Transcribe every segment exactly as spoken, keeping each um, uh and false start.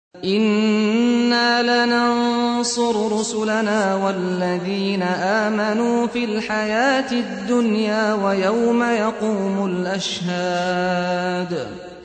إِنَّا لَنَنصُرُ رُسُلَنَا وَالَّذِينَ آمَنُوا فِي الْحَيَاةِ الدُّنْيَا وَيَوْمَ يَقُومُ الْأَشْهَادُ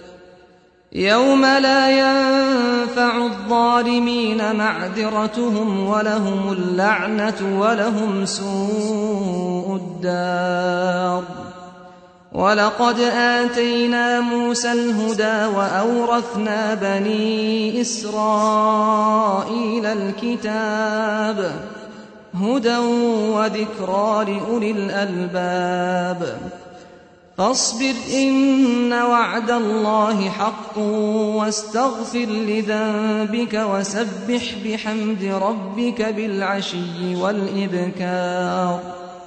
يَوْمَ لَا يَنفَعُ الظَّالِمِينَ مَعْذِرَتُهُمْ وَلَهُمُ اللَّعْنَةُ وَلَهُمْ سُوءُ الدَّارِ وَلَقَدْ آتَيْنَا مُوسَى الْهُدَىٰ وَأَوْرَثْنَا بَنِي إِسْرَائِيلَ الْكِتَابَ هُدًى وَذِكْرَىٰ لِأُولِي الْأَلْبَابِ فاصبر إن وعد الله حق واستغفر لذنبك وسبح بحمد ربك بالعشي والإبكار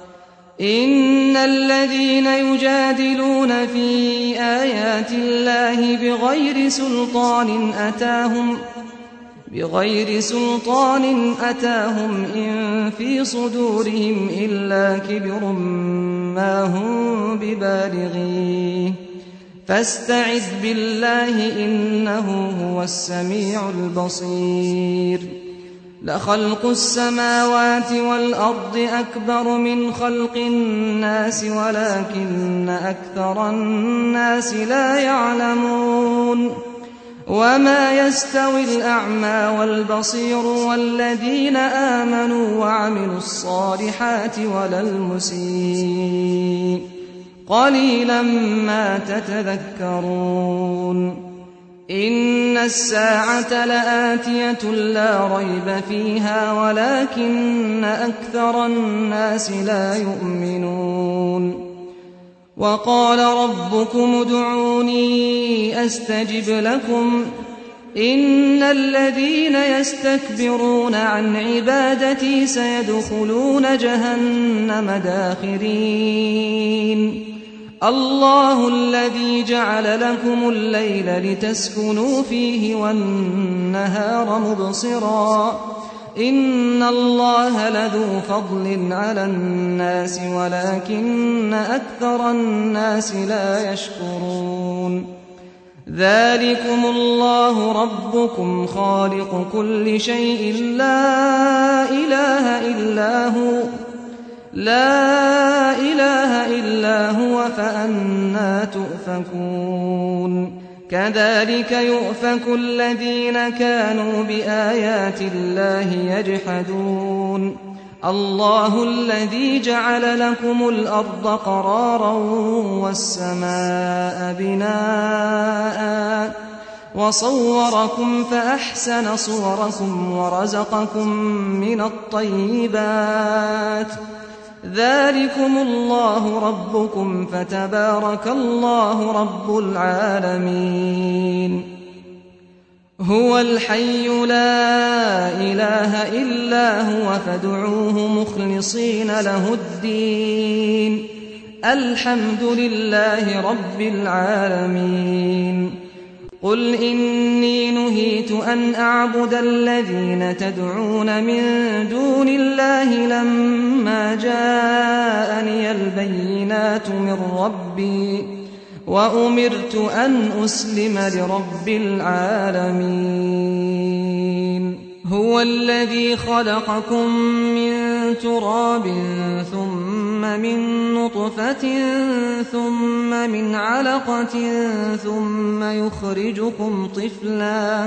إن الذين يجادلون في آيات الله بغير سلطان أتاهم بغير سلطان أتاهم إن في صدورهم إلا كبر ما هم ببالغيه فاستعذ بالله إنه هو السميع البصير لخلق السماوات والأرض أكبر من خلق الناس ولكن أكثر الناس لا يعلمون وما يستوي الأعمى والبصير والذين آمنوا وعملوا الصالحات ولا المسيء قليلا ما تتذكرون إن الساعة لآتية لا ريب فيها ولكن أكثر الناس لا يؤمنون وقال ربكم ادعوني أستجب لكم إن الذين يستكبرون عن عبادتي سيدخلون جهنم داخرين الله الذي جعل لكم الليل لتسكنوا فيه والنهار مبصرا إن الله لذو فضل على الناس ولكن أكثر الناس لا يشكرون ذلكم الله ربكم خالق كل شيء لا إله إلا هو لا إله إلا هو فأنى تؤفكون كذلك يؤفك الذين كانوا بآيات الله يجحدون الله الذي جعل لكم الأرض قرارا والسماء بناء وصوركم فأحسن صوركم ورزقكم من الطيبات ذلكم الله ربكم فتبارك الله رب العالمين هو الحي لا إله إلا هو فادعوه مخلصين له الدين الحمد لله رب العالمين قل إني نهيت أن أعبد الذين تدعون من دون الله لما جاءني البينات من ربي وأمرت أن أسلم لرب العالمين هو الذي خلقكم من تراب ثم من نطفة ثم من علقة ثم يخرجكم طفلا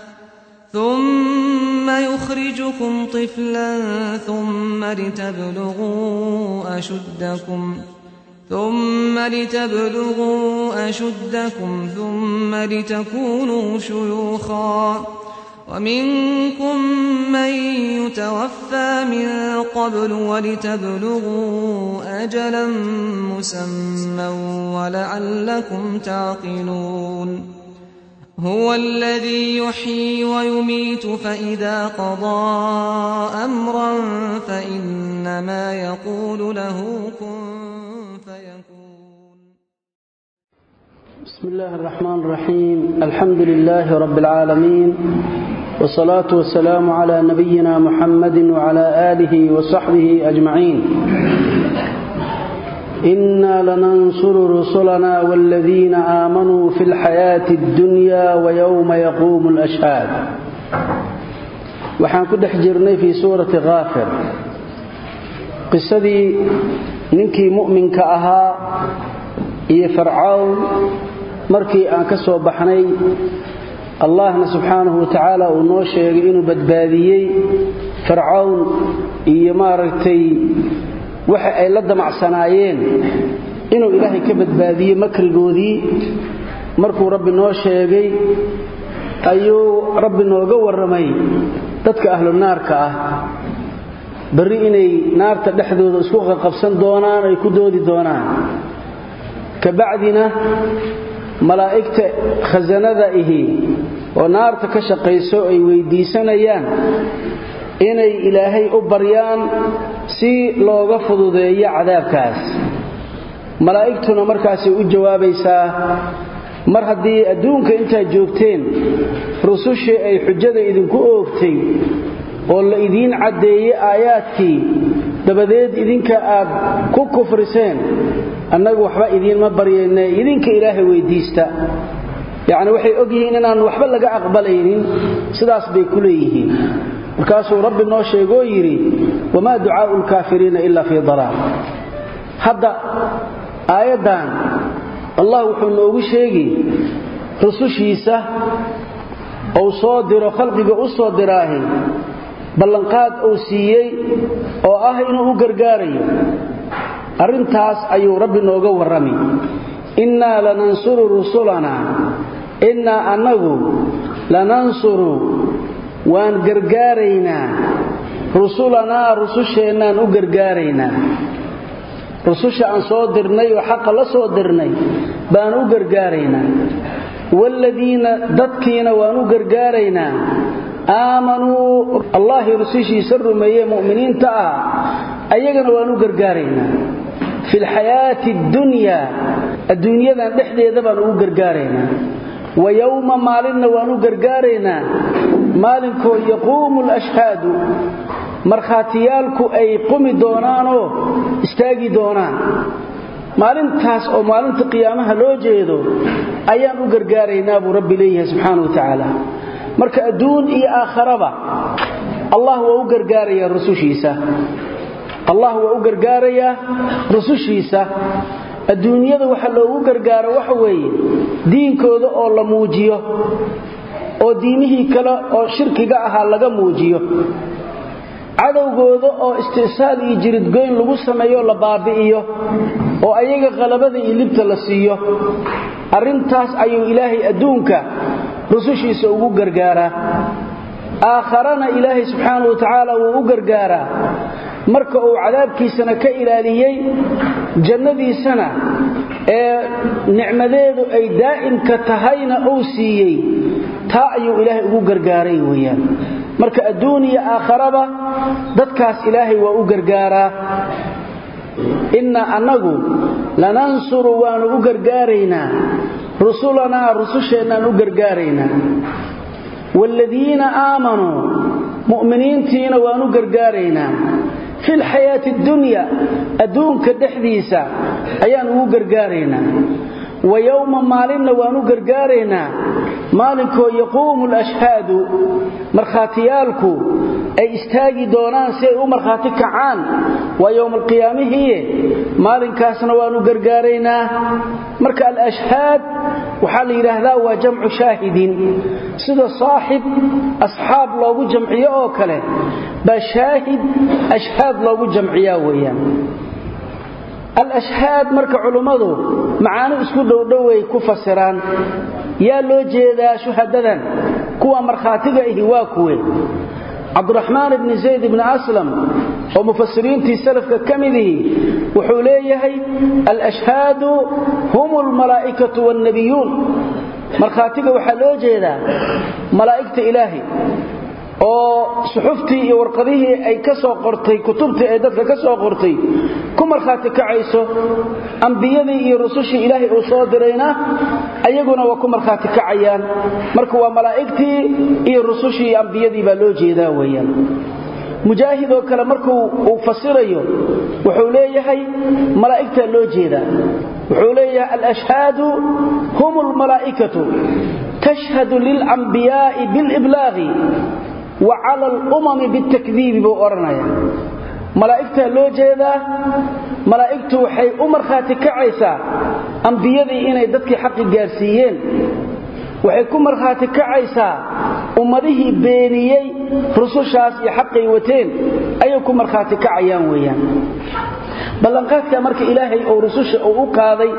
ثم يخرجكم طفلا ثم لتبلغوا أشدكم ثم لتبلغوا أشدكم ثم لتكونوا شيوخا ومنكم من يتوفى من قبل ولتبلغوا أجلا مسمى ولعلكم تعقلون هو الذي يحيي ويميت فإذا قضى أمرا فإنما يقول له كن فيكون بسم الله الرحمن الرحيم الحمد لله رب العالمين والصلاة والسلام على نبينا محمد وعلى آله وصحبه أجمعين إنا لننصر رسلنا والذين آمنوا في الحياة الدنيا ويوم يقوم الأشهاد. وحان كده حجرني في سورة غافر قصدي ننكي مؤمن كأها إيه فرعون مركي أن كسو بحني الله سبحانه وتعالى ونوشي إنه بدباديي فرعون إيه مارتي waxa ay la damacsanaayeen inuu ilaahay ka badbaadiyo makrigoodii markuu rabbi noo sheegay ayuu rabbi nooga waramay dadka ahlu naarka ah bari inay naarta dhexdooda isku qabsan doonaan ay ku doodi doonaan ka bacdina malaa'ikta khazanada ihi oo naarta ka shaqeyso ay weydiisanayaan inay ilaahay u baryaan si looga fududeeyo cadaabkaas malaa'igtuna markaas u jawaabaysaa mar haddii adduunka inta joogteen rusushii ay xujada idinku oogtay oo la idin cadeeyay aayaadkii dabadeed idinka aad ku kufriseen annagu waxba idin ma baryeene idinka ilaahay weydiista yaani waxay ogyihiin inaan waxba laga aqbalaynin sidaas bay ku leeyihiin markaasuu rabbi noo sheegoo yiri wama du'aa'ul kaafiriina illa fi dalaal hadda aayadan Allah wuxuu noogu sheegi rusushiisa oo soo diro khalqiga u soo diraahay ballanqaad oo siiyay oo ah inuu u gargaarayo arintaas ayuu rabbi nooga warramay inna lanansuru rusulana inna annagu lanansuru waan gargaaraynaa rusulana rususheenaan u gargaaraynaa rususha aan soo dirnay oo xaq la soo dirnay baan u gargaaraynaa walladina dadkiina waan u gargaaraynaa aamanu allah rusushiisa rumeeyay mu'miniinta ah ayagana waan u gargaaraynaa fil hayati dunya adduunyada dhexdeeda baan u gargaaraynaa ويوم مالنا وانو غرغارينا مالكو يقوم الاشهاد مرخاتيالكو اي قومي دونانو استاغي دونان maalintaas oo maalinta qiyaamaha loo jeedo ayaan u gargaaraynaa buu rabbi leeyahay subhanahu wa ta'ala marka adduun iyo aakhiraba Allah waa u gargaaraya rusushiisa Allah waa u gargaaraya rusushiisa adduunyada waxa loogu gargaaro waxa weeye diinkooda oo la muujiyo oo diimihii kale oo shirkiga ahaa laga muujiyo cadawgooda oo istisaal iyo jirid goyn lagu sameeyo la baabi'iyo oo ayaga qalabada iyo libta la siiyo arintaas ayuu ilaahay adduunka rusushiisa ugu gargaaraa aakharana ilaahay subhanahu wa ta'ala uu u gargaaraa marka uu cadaabkiisana ka ilaaliyay jannadiisana ee nicmadeedu ay daa'imka tahayna uu siiyay taa ayuu ilaahay ugu gargaaray weeyaan marka adduun iyo aakhiraba dadkaas ilaahay waa u gargaaraa inna annagu lanansuru wa nu gargaaraynaa rusulana rususheena nu gargaaraynaa walladina aamanu mu'miniintiina wa nu gargaaraynaa في الحياة الدنيا أدونك دحديسا أيان هو قرقارينا ويوم مالنا وانو قرقارينا مالكو يقوم الأشهاد مرخاتيالكو أي استاقي دونان سيئو مرخاتك عان ويوم القيامة هي مالن كاسنا وانو قرقارينا مركا الأشهاد وحال إله وجمع شاهدين سيدا صاحب أصحاب لوغو جمعية أوكله بشاهد أشهاد لوغو جمعية ويان الأشهاد مركا علماء معانو اسكو دو دوي كفسران يا لو جيدا شهددا كوا مرخاتك إهواكوه عبد الرحمن بن زيد بن أسلم ومفسرين في سلف كمذه وحوليه الأشهاد هم الملائكة والنبيون مرخاتك وحلو جيدا ملائكة إلهي oo suxuftii iyo warqadihii ay ka soo qortay kutubtii ay dadka ka soo qortay ku marxaati kacayso anbiyadii iyo rusushii ilaahay oo soo dirayna ayaguna waa ku marxaati kacayaan marka waa malaa'iktii iyo rusushii anbiyadii baa loo jeedaa weeyaan mujaahid oo kale markuu uu fasirayo wuxuu leeyahay malaa'igta loo jeedaa wuxuu leeyahay al-ashhadu humul malaa'ikatu tashhadu lil anbiya'i bil iblaghi wa 'ala al-umami bit takdhib buu oranaya malaa'igta loo jeedaa malaa'igtu waxay u marxaati kacaysaa anbiyadii inay dadkii xaqi gaarsiiyeen waxay ku marxaati kacaysaa ummadihii beeniyay rusushaas iyo xaqay wateen ayay ku marxaati kacayaan weeyaan ballanqaadka marka ilaahay oo rususha uu qaaday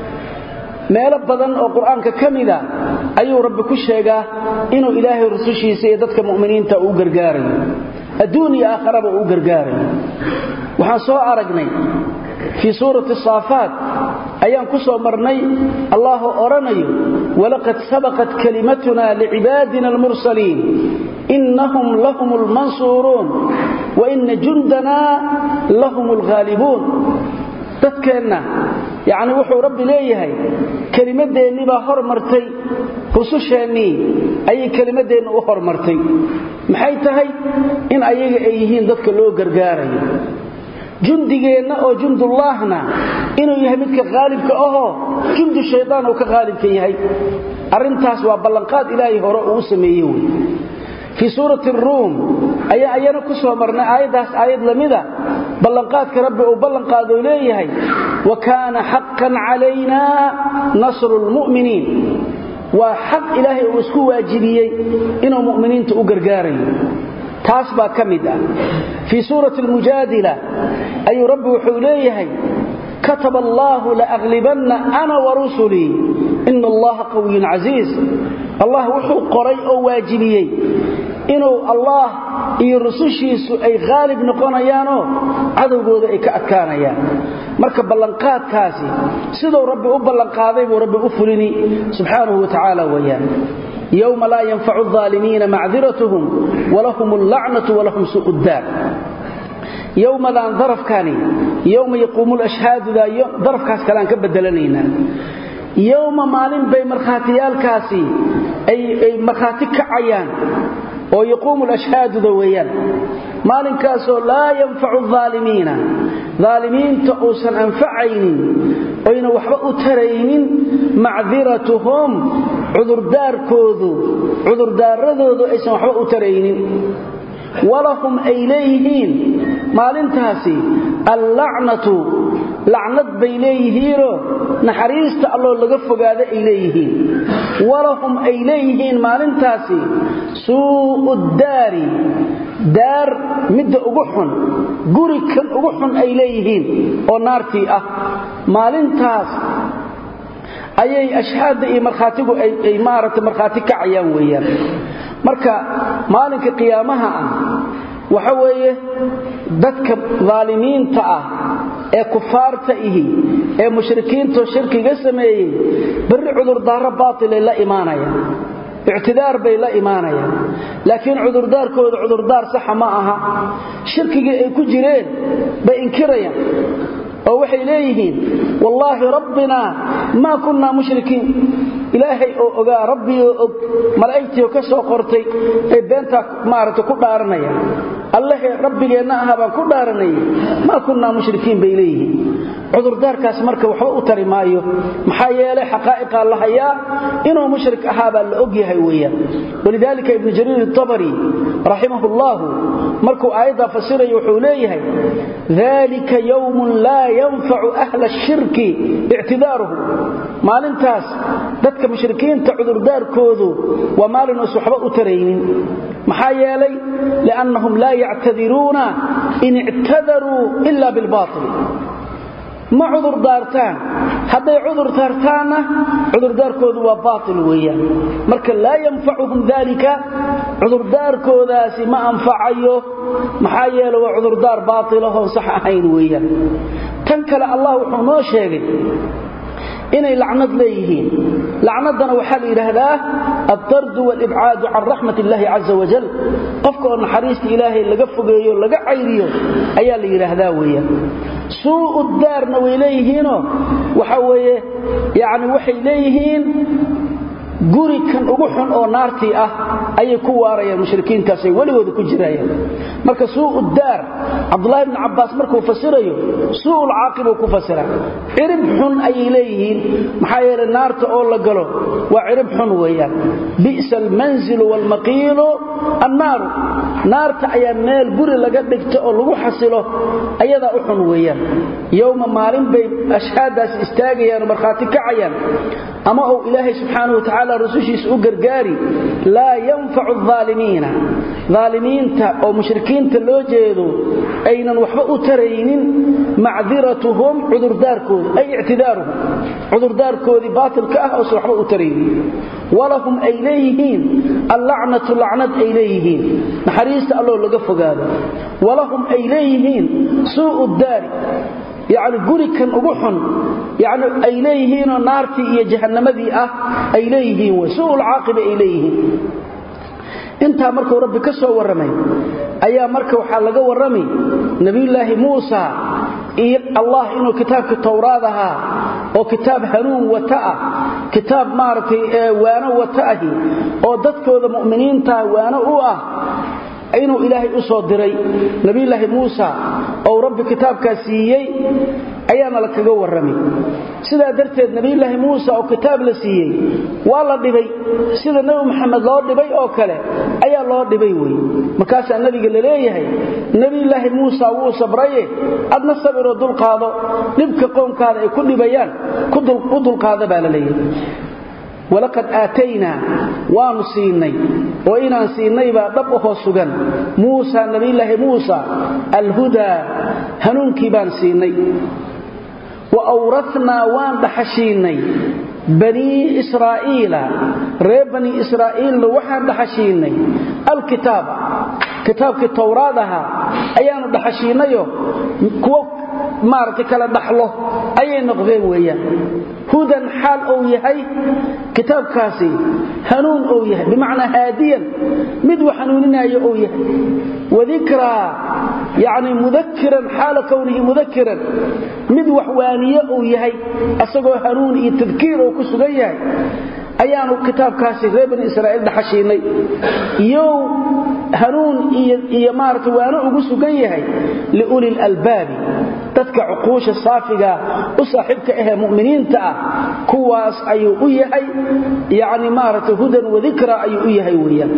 meelo badan oo quraanka kamida ayuu rabbi ku sheegaa inuu ilaahay rusushiisa iyo dadka mu'miniinta uu gargaarayo adduunyo aakhiraba uu gargaarayo waxaan soo aragnay fi suurati saafat ayaan ku soo marnay allah oranayo walaqad sabaqat kalimatuna li'ibadina al-mursalin innahum lahumul mansurun wa inna jundana lahumul ghalibun dadkeena yaani wuxuu rabbi leeyahay kalimadeeni baa hormartay rususheeni ay kalimadeena u hormartay maxay tahay in ayaga ay yihiin dadka loo gargaarayo jundigeena oo jundullahna inuu yahay midka qaalibka ah jundu shaydaan oo ka qaalibka yahay arintaas waa ballanqaad ilaahay hore uu sameeyay fi suurati ar-rum ayaa ayana ku soo marnay aayadaas aayad lamida ballanqaadka rabbi uu ballanqaado leeyahay wa kaana haqqan alayna nasrul mu'minin wa haq ilaahay uu isku waajibiyay inuu mu'miniinta u gargaarayo taas baa kamida fi suurati al-mujadila ay rabbi wuxuu leeyahay كتب الله لأغلبن أنا ورسلي إن الله قوي عزيز الله وحو قري أو واجبيي إنه الله يرسوشيس أي غالب نقونيانو عدو قود أي كأكانيان مركب بلنقات كاسي سيدو ربي أبلنقاذي وربي أفلني سبحانه وتعالى ويان يوم لا ينفع الظالمين معذرتهم ولهم اللعنة ولهم سوء الدار يوم ذا ظرف كاني يوم يقوم الأشهاد ذا ظرف كاس كلام كبدلنينا يوم مالين بي مرخاتيال كاسي أي, أي مرخاتك عيان ويقوم الأشهاد ذا ويان مالين كاسو لا ينفع الظالمين ظالمين تقوسا أنفعين وين وحبأ ترين معذرتهم عذر دار كوذو عذر دار رذو أيسا وحبأ ترين ولهم إليهين مالنتاسي اللعنة لعنة بإليهين نحريست الله لغفق هذا إليهين ولهم إليهين مالنتاسي سوء الدار دار مد أقحن قرك أقحن إليهين ونارتي أه مالنتاس ayay ashhaad iyo marxaatigu ay maarata marxaati ka cayaan weeyaan marka maalinka qiyaamaha ah waxa weeye dadka zaalimiinta ah ee kufaarta ihi ee mushrikiinta shirkiga sameeyay bari cudur daara baatil la iimaanaya i'tidaar bay la iimaanaya laakiin cudur daarkooda cudur daar sax ma aha shirkiga ay ku jireen bay inkirayaan oo waxay leeyihiin wallahi rabbina ma kunna mushrikiin ilaahay oo oga rabbi oo malaa'iktii ka soo qortay ee beenta maarata ku dhaaranaya allah rabbigeena aha baan ku dhaaranay ma kunna mushrikiin bay leeyihiin cudur daarkaas marka waxa uu tari maayo maxaa yeelay xaqaa'iq allah ayaa inuu mushrik ahaaba la og yahay weeyaan walidaalika ibn jarir at-tabari rahimahullah markuu aayada fasiray wuxuu leeyahay dhalika yawmun la yanfa'u ahla ash-shirki i'tidaruhu maalintaas dadka mushrikiinta cudur daarkoodu waa maalin oo suxba u taraynin maxaa yeelay li'annahum la ya'tadiruna in i'tadaru illa bil batil ما عذر دارتان هذا عذر دارتان عذر داركود وباطل ويا مركا لا ينفعهم ذلك عذر داركوداسي ما انفعيو محايل وعذر دار باطله صح اهين ويا تنكل الله وحو نو شيغي inay lacnad leeyihiin lacnadana waxa la yiraahdaa ad-dard wal ib'ad 'an rahmatillahi 'azza wa jalla qofka oo naxariista ilaahay laga fogeeyo laga cayriyo ayaa la yiraahdaa weeyaan suu'u daarna way leeyihiin waxa weeye yaani waxay leeyihiin guri kan ugu xun oo naartii ah ayay ku waarayaan mushrikiintaas ay waligooda ku jirayaan marka suu'u daar Abdullah ibn Abbas markuu fasirayo suu'ul aaqiba ku fasira cirib xun ay leeyihiin maxaa yeelay naarta oo la galo waa cirib xun weeyaan bi'sal manzil wal maqil an-nar naarta ayaa meel guri laga dhigto oo lagu xasilo ayada u xun weeyaan yawma maalin bay ashhaadaas istaagayaan marxaati kacayaan ama oo ilaahay subhanahu wa ta'ala rusushiisa u gargaari la yanfa'u adh-dhalimin dhalimiinta oo mushrikiinta loo jeedo aynan waxba u taraynin macdiratuhum udurdaarkood ay i'tidaaruhum udurdaarkoodi baatilka ah oo waxba u taraynin walahum aylayhin al-la'natu la'nat aylayhin naxariista Allah laga fogaado walahum aylayhin su'u ad-dar يعني غوري كان ugu xun يعني ay leeyihiin naarti iyo jahannamadi ah ay leeyihiin wasuul aaqiba ay leeyihiin inta markuu rabbi ka soo waramay ayaa marka waxa laga waramay nabiyullaahi Muusa iyo Allah inuu kitaabka Tawraadaha oo kitaab hanuun wata kitaab maartay waana wata oo dadkooda muuminiinta waana u ah aynu ilaahay u soo diray nabiyullaahi Muusa oo rabbi kitaabka siiyay ayaana la kaga waramay sida darteed nabiyullaahi Muusa oo kitaab la siiyay waa la dhibay sida nabi Muhammad loo dhibay oo kale ayaa loo dhibay way markaas nabiga la leeyahay nabiyullaahi Muusa wuu sabray adna sabiro dul qaado dhibka qoomkaada ay ku dhibayaan ku dul dul qaada baa la leeyahay ولقد آتينا وانسيني وإن انسيني بأدبه سجن موسى نبي الله موسى الهدى هنونك بانسيني وأورثنا وان دحشيني بني إسرائيل ريب بني إسرائيل وحان دحشيني الكتاب كتاب التوراة أيان دحشيني كوك maartay kala dhaxlo ayay noqdeen weeyaan hudan xal oo yahay kitaabkaasi hanuun oo yahay bimaana haadiyan mid waxanuuninayo oo yahay wadikra yaani mudakkiran xal kawnihi mudakkiran mid waxwaaniyo oo yahay asagoo hanuun iyo tadkiir oo ku sugan yahay ayaanu kitaabkaasi reeb Israa'iil dhaxashiinay iyo hanuun iyo maartay waana ugu sugan yahay li ulil albaabi dadka uquusha saafiga u saaxibka ah muuminiinta ah kuwaas ayuu u yahay yaani maarata hudan wa dhikra ayuu u yahay weeyaan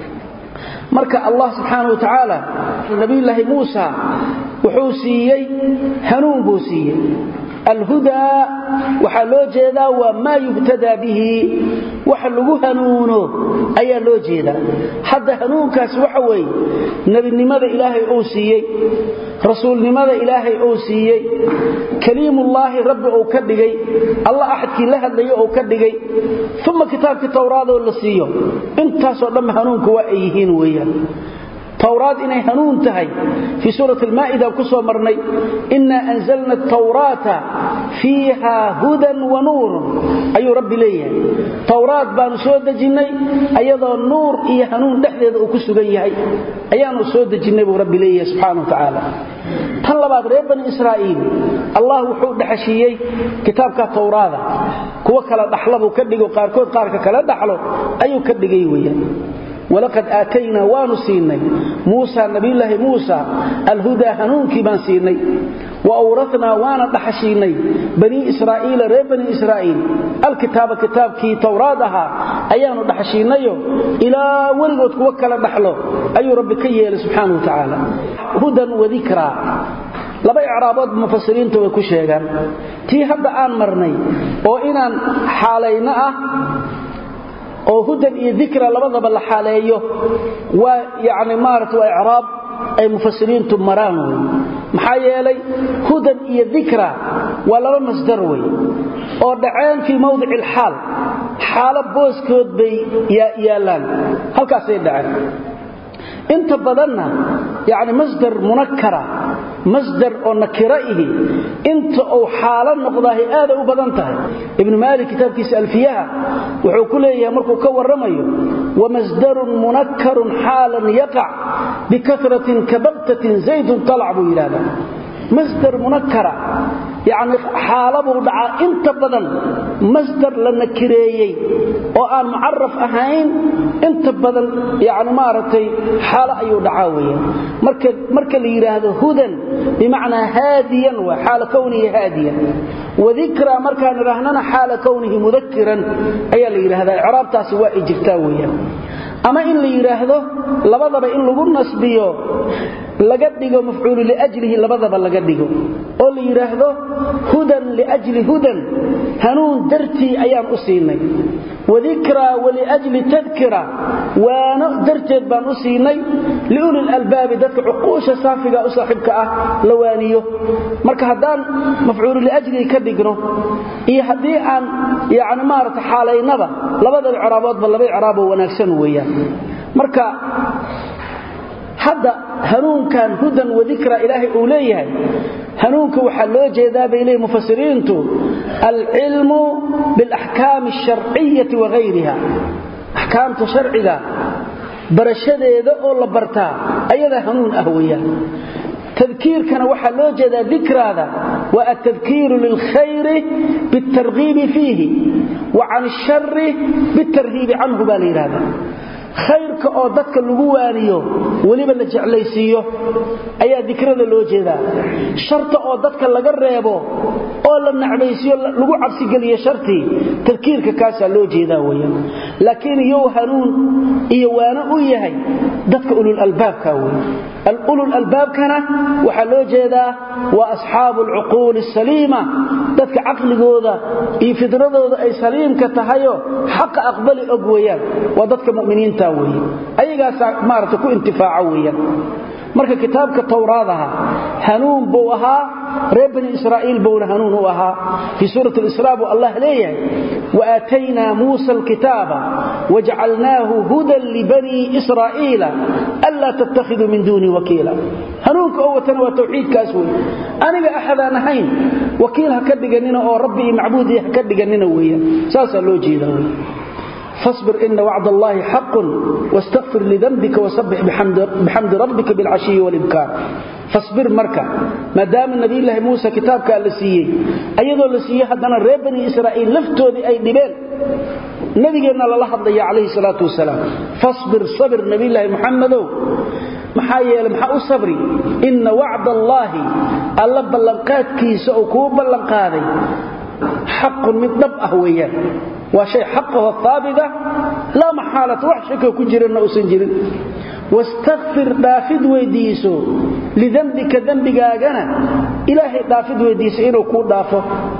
marka Allah subhanahu wa ta'ala nabiyullaahi Muusa wuxuu siiyay hanuun buu siiyay الهدى وحلو جيدا وما يهتدى به وحلو هنونه أي لو جيدا حتى هنون كاس وحوي نبي لماذا إلهي أوسيي رسول لماذا إلهي أوسيي كليم الله رب أوكدقي الله أحد كي لها اللي أوكدقي ثم كتاب التوراة واللسيو انت سؤال هنون كوائيهين ويا توراة إني هنون تهي في سورة المائدة وكسوة مرني إنا أنزلنا التوراة فيها هدى ونور أي رب ليه توراة بانو سودة جني أيضا النور إيا هنون دحدد وكسوة جيهي أيانو سودة جني ورب ليه سبحانه وتعالى طلبات ريب بني إسرائيل الله وحود حشيي كتابك التوراة كوكلا دحلبو كدقو قاركود قارك كلا دحلو أيو كدقي ويا ولقد آتينا وانسيني موسى نبي الله موسى الهدى هنونك بانسيني وأورثنا وانا دحشيني بني إسرائيل ريب بني إسرائيل الكتاب كتاب كي تورادها أيانو دحشيني إلى ولغت وكلا دحلو أي ربك يلي سبحانه وتعالى هدى وذكرى لبا إعرابات مفسرين توي كشيغان تي هبدا آن مرني وإنان حالينا oo hudan iyo dhikra labadaba la xaaleeyo waa yaani maartu i'raab ay mufassiriintu maraan maxaa yeelay hudan iyo dhikra waa laba masdar way oo dhaceen fi mawdic al-hal xaala booskood bay yaalaan halkaas ay dhaceen inta badanna yaani masdar munakkara masdar oo nakiraihi inta oo xaalan noqdahay aad u badan tahay ibn malik kitabkiisa alfiyaha wuxuu ku leeyahay markuu ka waramayo wa masdarun munakkarun halan yaqa bikathratin kabaqtatin zayd tal'abu ilada masdar munakkara يعني حالبو دعا انت بدن مصدر لنكريي oo aan muarraf ahayn inta badan yaani maartay xaala ayuu dhacaawiya marka marka la yiraahdo hudan bimaana hadiyan wa xaala kawnihi hadiyan wadhikra marka nirahnana xaala kawnihi mudhakkiran ayaa la yiraahdaa i'raabtaasi waa ijirtaa weeyaan ama in la yiraahdo labadaba in lagu nasbiyo laga dhigo mafcuul li ajlihi labadaba laga dhigo oo la yiraahdo hudan li ajli hudan hanuun darti ayaan u siinay وذكرى ولأجل تذكرة وانا درتد بان أسيني لأولي الألباب ذاتك عقوش صافقة أصاحبك أه لوانيه مركا هدان مفعول لأجله كدقنه إيه هدي عن يعني مارة حالي نبا لبدا العرابات بل لبدا عرابه ونكسنه وياه مركا هذا هنون كان هدى وذكرى إلهي أوليه هنونك وحلو جيدا بإليه مفسرينته العلم بالأحكام الشرعية وغيرها أحكام تشرعية برشده إذا أولا برتا أيضا هنون أهوية تذكير كان وحلو جيدا ذكر هذا والتذكير للخير بالترغيب فيه وعن الشر بالترهيب عنه بالإرادة هذا خيرك oo dadka lagu waaniyo waliba la jeclaysiyo ayaa dikrada loo jeedaa sharta oo dadka laga reebo oo la nacbaysiyo lagu cabsi galiyo sharti tadkiirka kaasa loo jeedaa weeyaan laakiin yow hanuun iyo waana u yahay dadka ulul albaabka weeyaan ulul albaabkana waxa loo jeedaa waa ashaabul uqul salima dadka aqligooda iyo fidradooda ay saliimka tahayo xaq aqbali og weeyaan waa dadka muuminiinta ayaga maarta ku intifaaca weeyaan marka kitaabka tawraadaha hanuun buu ahaa reer bani israa'iil buu hanuun u ahaa fi suurati al-israa Allah leeyahay wa aatayna muusa al-kitaaba waj'alnaahu hudan li bani israa'iila alla tattakhidhu min duni wakiila hanuunka oo watan waa tawxiidkaas weey aniga axadaan ahayn wakiilha ka dhiganina oo rabbi macbuudi ka dhiganina weeyaan saasa loo jeedaa فاصبر إن وعد الله حق واستغفر لذنبك وسبح بحمد, بحمد ربك بالعشي والإبكار فاصبر مركا ما دام النبي الله موسى كتابك اللسيي أيضا اللسيي حدنا ريب بني إسرائيل لفتوا ذي أي دبال نبينا الله ضيع عليه الصلاة والسلام فاصبر صبر نبي الله محمد محايا لمحاو صبري إن وعد الله الله بلنقات كيس أكوب بلنقاذي حق من ضبأه وياه وشيء حقه الثابتة لا محالة وحشك كجرنا وسنجرين واستغفر دافد ويديسو لذنبك ذنبك آجنا إلهي دافد ويديسو إنه كون دافه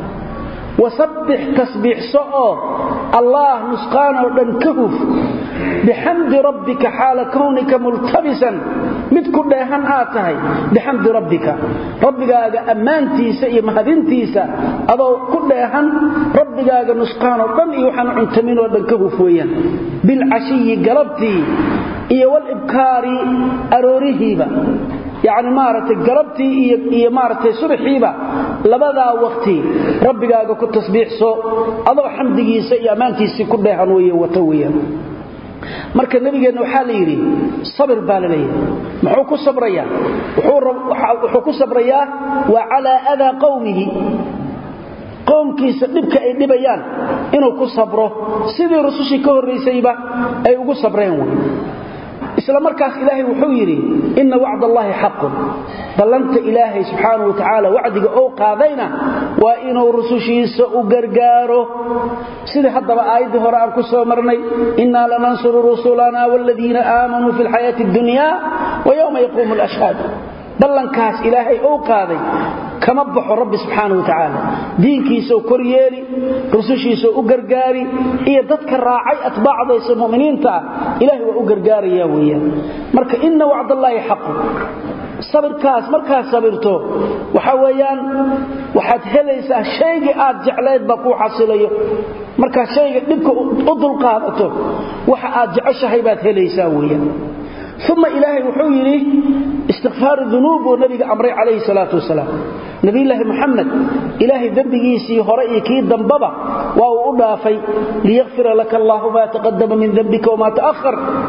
وسبح تسبيح سؤال الله نسقانه ودن كهف بحمد ربك حال كونك ملتبسا mid ku dheehan aad tahay bihamdi rabbika rabbigaaga amaantiisa iyo mahadintiisa adoo ku dheehan rabbigaaga nusqaan oo dhan iyo waxaan cuntamin oo dhan ka hufooyaan bil ashiyi galabti iyo wal ibkaari aroorihiba yaani maartay galabti iyo iyo maartay subaxiiba labada waqti rabbigaaga ku tasbiixso adoo xamdigiisa iyo amaantiisa ku dheehan weeye wato weeyaan marka nabigeena waxa la yiri sabir baa la leeyahay muxuu ku sabrayaa wuxuu ku sabrayaa wa ala ada qawmihi qowmkiisa dibka ay dhibayaan inuu ku sabro sidii rasuushii ka horeysayba ay ugu sabreen isla markaas ilaahay wuxuu yiri inna wa'dallahi haqqun ballanta ilaahay subhanahu wa ta'ala wa'diga oo qaadayna waa inuu rusushiisa u gargaaro sida hadaba aayadii hore aan ku soo marnay inna lanansuru rusulana walladina aamanu fil hayati ad-dunya wa yawma yaqumul ashhad ballankaas ilaahay oo qaaday kama baxo rabbi subhanahu wa ta'ala diinkiisa kor yeeli rusushiisa u gargaari iyo dadka raacay atbaacdaysa muuminiinta ilaahay waa u gargaaraya weeyaan marka inna wa'dallahi haqqun sabirkaas marka sabirto waxa weeyaan waxaad helaysaa shayga aad jecleed ba ku xasilayo marka shayga dibka u dul qaadato waxa aad jeceshahay baad helaysaa weeyaan ثم إلهي وحيري استغفار الذنوب والنبي أمري عليه الصلاة والسلام نبي الله محمد إلهي ذنبيسي هرئيكي ذنببا وهو أضافي ليغفر لك الله ما تقدم من ذنبك وما تأخر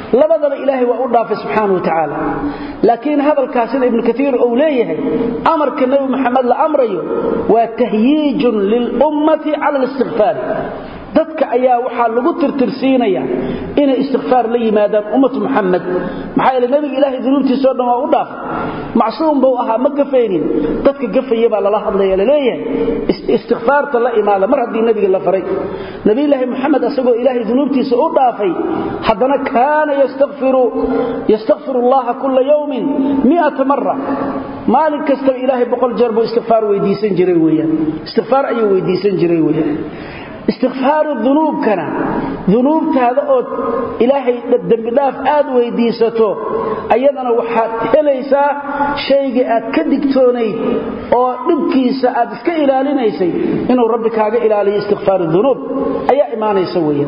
labadaba ilaahay waa u dhaafay subxaanahu wa tacaala laakiin hadalkaas sida ibn kathiir uu leeyahay amarka nabi maxamed la amrayo waa tahyiijun lil ummati ala al-istighfar dadka ayaa waxa lagu tirtirsiinaya inay istighfar la yimaadaan ummatu maxamed maxaa yeelay nabi ilaahay dunuubtiisa oo dhan waa u dhaaf macsuum buu ahaa ma gafaynin dadka gafaya baa lala hadlaya leeyahay istighfarta la imaada mar hadii nabiga la faray nabi ilaahay maxamed asagoo ilaahay dunuubtiisa u dhaafay hadana kaana yastaghfiru yastaghfiru allah kull yawmin mi'ata marra maalin kasta ilaahay boqol jeer buu istighfar weydiisan jiray weeyaan istighfar ayuu weydiisan jiray weeyaan استغفار الذنوب كان ذنوب هذا أو إلهي الدم داف آد ويديسته أيضا وحاد هليسا شيء أكدكتوني أو نبكيسا أدسك إلالي نيسي إنه ربك هذا إلالي استغفار الذنوب أي إيمان يسويا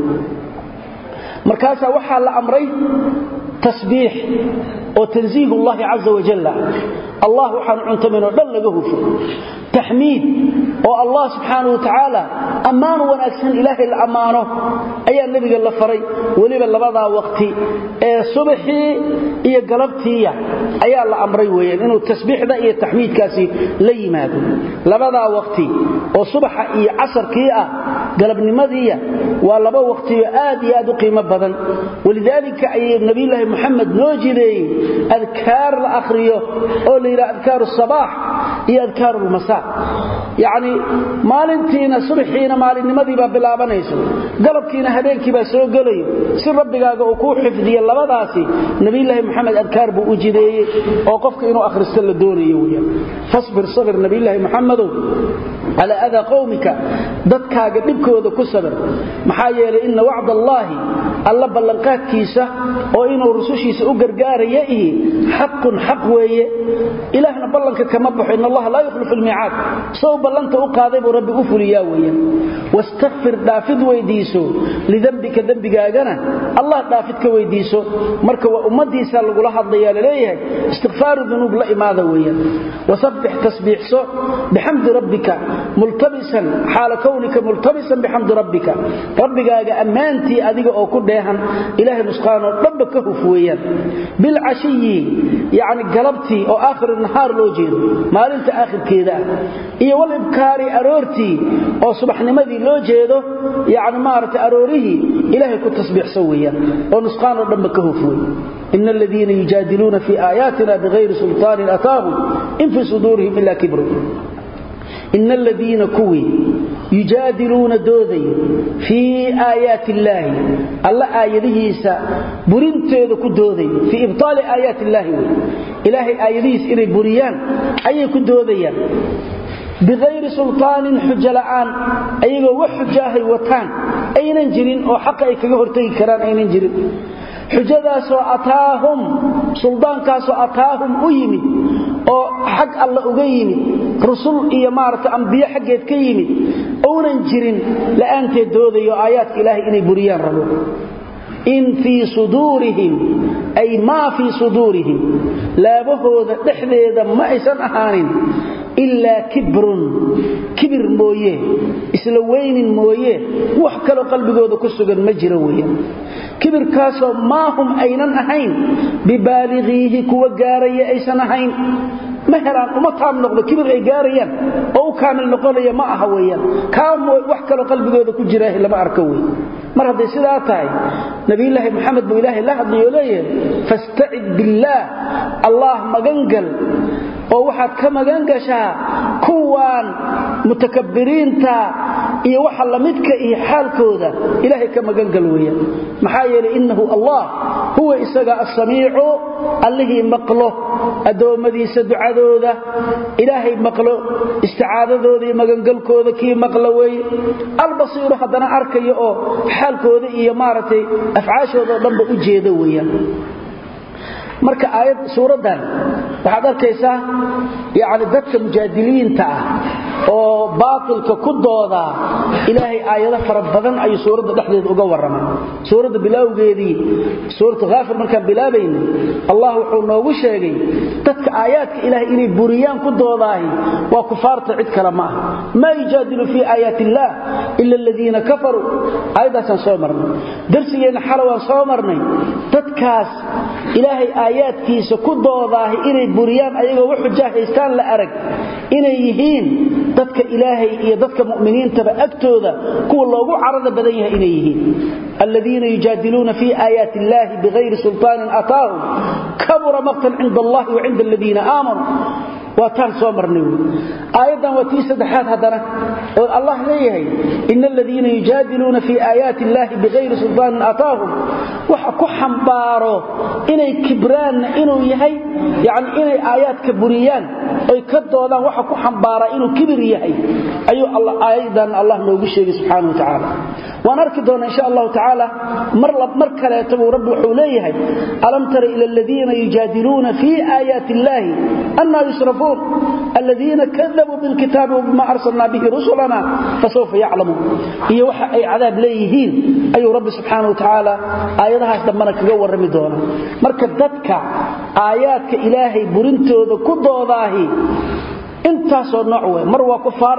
مركاسا وحال أمري تسبيح وتنزيه الله عز وجل الله وحان عنتمنه دلقه تحميد والله سبحانه وتعالى أمان ونأكسن إلهي الأمانه أي النبي قال فري وليب اللبضاء وقتي صبحي إيا قلبتي أي الله أمري وين إنه التسبيح ده إيا التحميد كاسي لي ماذا لبضاء وقتي وصبح إيا عصر كيئة قلب نمذية واللبضاء وقتي آدي آدو قيمة بدن ولذلك أي النبي الله محمد نوجي لي أذكار الأخرية أولي إلى أذكار الصباح إيا أذكار المساء يعني maalintiina subaxiina maalinnimadii baa bilaabanayso galabkiina habeenkii baa soo galayo si rabbigaaga uu ku xifdiyo labadaasi nabi ilaahi maxamed adkaar buu u jideeyay oo qofka inuu akhristo la doonayo weeyaan fasbir sabir nabi ilaahi maxamed ala adha qawmika dadkaaga dibkooda ku sabir maxaa yeelay inna wa'da allahi alla ballanqaadkiisa oo inuu rusushiisa u gargaarayo ee xaqun xaq weeye ilaahna ballanka kama baxo in allah la yukhlifu al-mi'ad soo ballanta u qaaday buu rabbi u fuliyaa weeyaan wastaghfir daafid weydiiso lidambika dambigaagana allah daafid ka weydiiso marka waa ummadiisa lagu la hadlayaa leeyahay istighfaaru dhunub la imaada weeyaan wasabbih tasbiihso bihamdi rabbika multabisan xaala kawnika multabisan bihamdi rabbika rabbigaaga amaanti adiga oo ku dheehan ilaahay nusqaano dhanba ka hufweeyaan bil ashiyi yaani galabti oo aakhir nahaar loo jeedo maalinta aakhirkeeda iyo wal ibkaari aroorti oo subaxnimadii loo jeedo yaani maarta aroorihi ilaahay ku tasbiixso weeyaan oo nusqaano dhanba ka hufweey إن الذين يجادلون في آياتنا بغير سلطان أتاهم إن في صدورهم إلا كبر إن الذين كوي يجادلون دوذي في آيات الله الله آياته برنتيذ كدوذي في إبطال آيات الله إلهي آياته إلي بريان أي كدوذي بغير سلطان حجلعان أيها وحجاه وطان أين انجرين أو حقا يكهرتي كران أين انجرين xujadaasoo ataahum suldaankaasoo ataahum u yimid oo xaq alla uga yimid rusul iyo maarta anbiyo xageed ka yimid oonan jirin la'aanteed doodayo aayaadka ilaahay inay buriyaan rabo in fi sudurihim ay ma fi sudurihim laabahooda dhexdeeda ma aysan ahaanin illa kibrun kibir mooye isla weynin mooye wax kale qalbigooda ku sugan ma jiro weeyaan kibir kaaso ma hum aynan ahayn bibalighihi kuwa gaaraya aysan ahayn ma helaan uma taam noqdo kibir ay gaarayaan oo kaamil noqonaya ma aha weeyaan kaam wax kale qalbigooda ku jira lama arko weey mar haday sidaa tahay nabi ilaahi maxamed buu ilaahi la hadlayo leeyahay fasta'id billah allah magangal oo waxaad ka magan gashaa kuwaan mutakabbiriinta iyo waxa la midka iyo xaalkooda ilaahay ka magan gal weeyaan maxaa yeelay innahu allah huwa isaga as-samii'u allihi maqlo adoomadiisa ducadooda ilaahay maqlo isticaadadooda iyo magan galkooda kii maqlo weey al-basiir hadana arkayo oo xaalkooda iyo maaratay afcaashooda dhanba u jeedo weeyaan marka aayad suuradan waxaad arkaysaa yaani dadka mujaadiliinta ah oo baatilka ku dooda ilaahay aayado fara badan ay suurada dhexdeeda uga waramaan suurada bilawgeedii suurada Ghaafir marka bilaabayna Allah wuxuu noogu sheegay dadka aayaadka ilaahay inay buriyaan ku doodaay waa kufaarta cid kale ma aha ma yajadilu fi aayati Allah illa alladhina kafaru aydasan soo marnay darsigeena xalawaan soo marnay dadkaas ilaahay aayaadkiisa ku doodaay inay buriyaan ayagoo wax xujahaystaan la arag inay yihiin dadka ilaahay iyo dadka mu'miniinta ba agtooda kuwa loogu carada badan yahay inay yihiin alladina yujadiluna fi ayati llahi bighayri sultanin ataahum kabura maqtan 'inda allahi wa 'inda alladina aamanu wa tan soo marnay aayadan waa tii saddexaad hadana oo Allah leeyahay innal ladina yujadiluna fi ayati llahi bighayri sultanin ataahum waxa ku xambaaro inay kibraan inuu yahay yaani inay aayaadka buriyaan ay ka doodaan waxa ku xambaara inuu kibir yahay ayu Allah aayadan Allah noogu sheegay subhanahu wa ta'ala waan arki doona insha Allah ta'ala mar lab mar kale tabu rabbi wuxuu leeyahay alam tara ila alladina yujadiluna fi ayati llahi anna yusrafun alladina kadhabu bil kitabi wama arsalna bihi rusulana fasawfa ya'lamun iyo waxa ay cadaab leeyihiin ayu rabbi subhanahu wa ta'ala aayadahaas dambana kaga warami doona marka dadka aayaadka ilaahay burintooda ku doodaahi intaas oo nooc way mar waa kufaar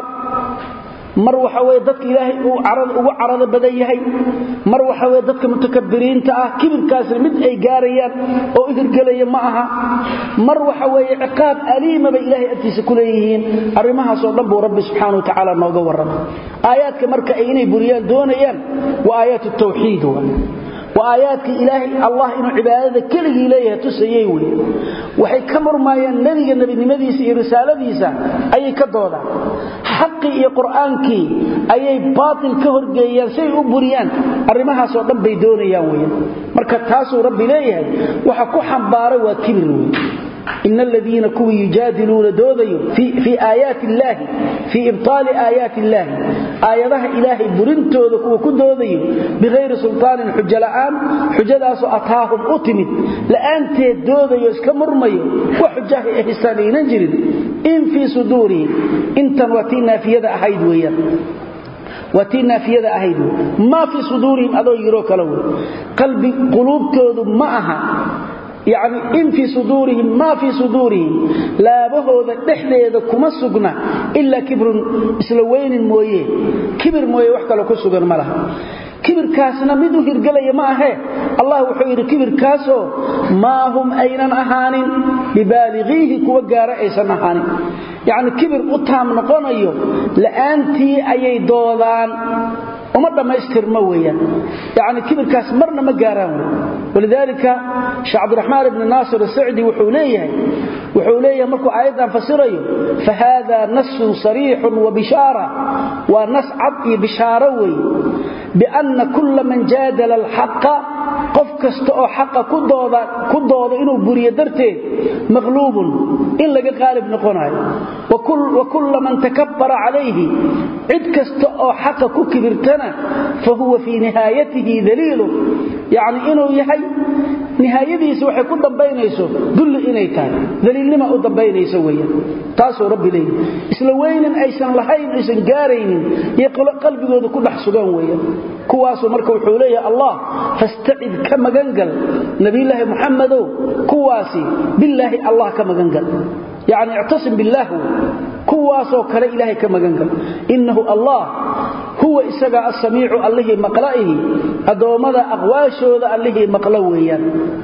mar waxa way dadka ilaahay uu carad ugu carada badan yahay mar waxa way dadka mutakabbiriinta ah kibirkaas mid ay gaarayaan oo idilgalaya ma aha mar waxa way ciqaab aliima ba ilaahay agtiisa ku leeyihiin arimahaas oo dhan buu rabbi subhanahu wa ta'ala nooga warramay aayaadka marka ay inay buriyaan doonayaan waa aayatu tawxiid وآياتك إلهي الله إنه عبادة كله إليه تسييه وحي كمر ما ينبغي النبي نمديسي رسالة ديسا أي كدودا حقي قرآنك أي باطل كهر جيان سيء بريان الرماها سوطن بيدوني ياوين مركز تاسو ربي ليه وحكو حنبار وكبر إن الذين كوا يجادلون دوديو في, في آيات الله في إبطال آيات الله آياتها إلهي برنتو كوا كدوديو بغير سلطان حجة لآن حجة داسو أطاهم أتمد لآن تدوديو اسكمرميو وحجاه إحسانين انجرد إن في صدورهم إنتن واتينا في يد أحيد ويان واتينا في يد أحيد ما في صدورهم أدو يروك لو قلب قلوب تودو معها يعني إن في صدورهم ما في صدورهم لا بهوذا دحديدا كما سغنا إلا كبر إسلوين مويه كبر مويه وحكا لو كسغن ملها كبر كاسنا ميدو هرغليا ما اهي الله وحو يري كبر كاسو ما هم اينن اهانين ببالغيه كو غاره ايسن اهانين يعني كبر قطام نقونيو لانتي ايي دودان وما دمايستر ما ويان يعني كبر كاس مرنا ما غاران ولذلك شيخ عبد الرحمن بن ناصر السعدي وحوليه وحوليه مركو ايضا فسريه فهذا نص صريح وبشاره ونص عطي بشاره وي بأن كل من جادل الحق قف كستو حق كدودا كدودا انه بريه درتين مغلوب ان لغا غالب نقوناي وكل وكل من تكبر عليه عد كستو حق ككبرتنا فهو في نهايته دليل يعني انه يحي نهايته waxay ku dambaynayso dul inay tahay dalilnima u dambaynayso weeyaan taasoo rabbi leeyahay isla weynan aysan lahayn aysan gaaraynin iyo qalbigooda ku dhax sugan weeyaan kuwaasoo marka wuxuu leeyahay Allah fasta'id kama gangal nabiyilaahi muhammado kuwaasi billahi Allah kama gangal يعني اعتصم بالله كواسو كلا إلهي كما قنقل إنه الله هو إساق السميع الله مقلئه أدومد أغواشو ذا الله مقلويا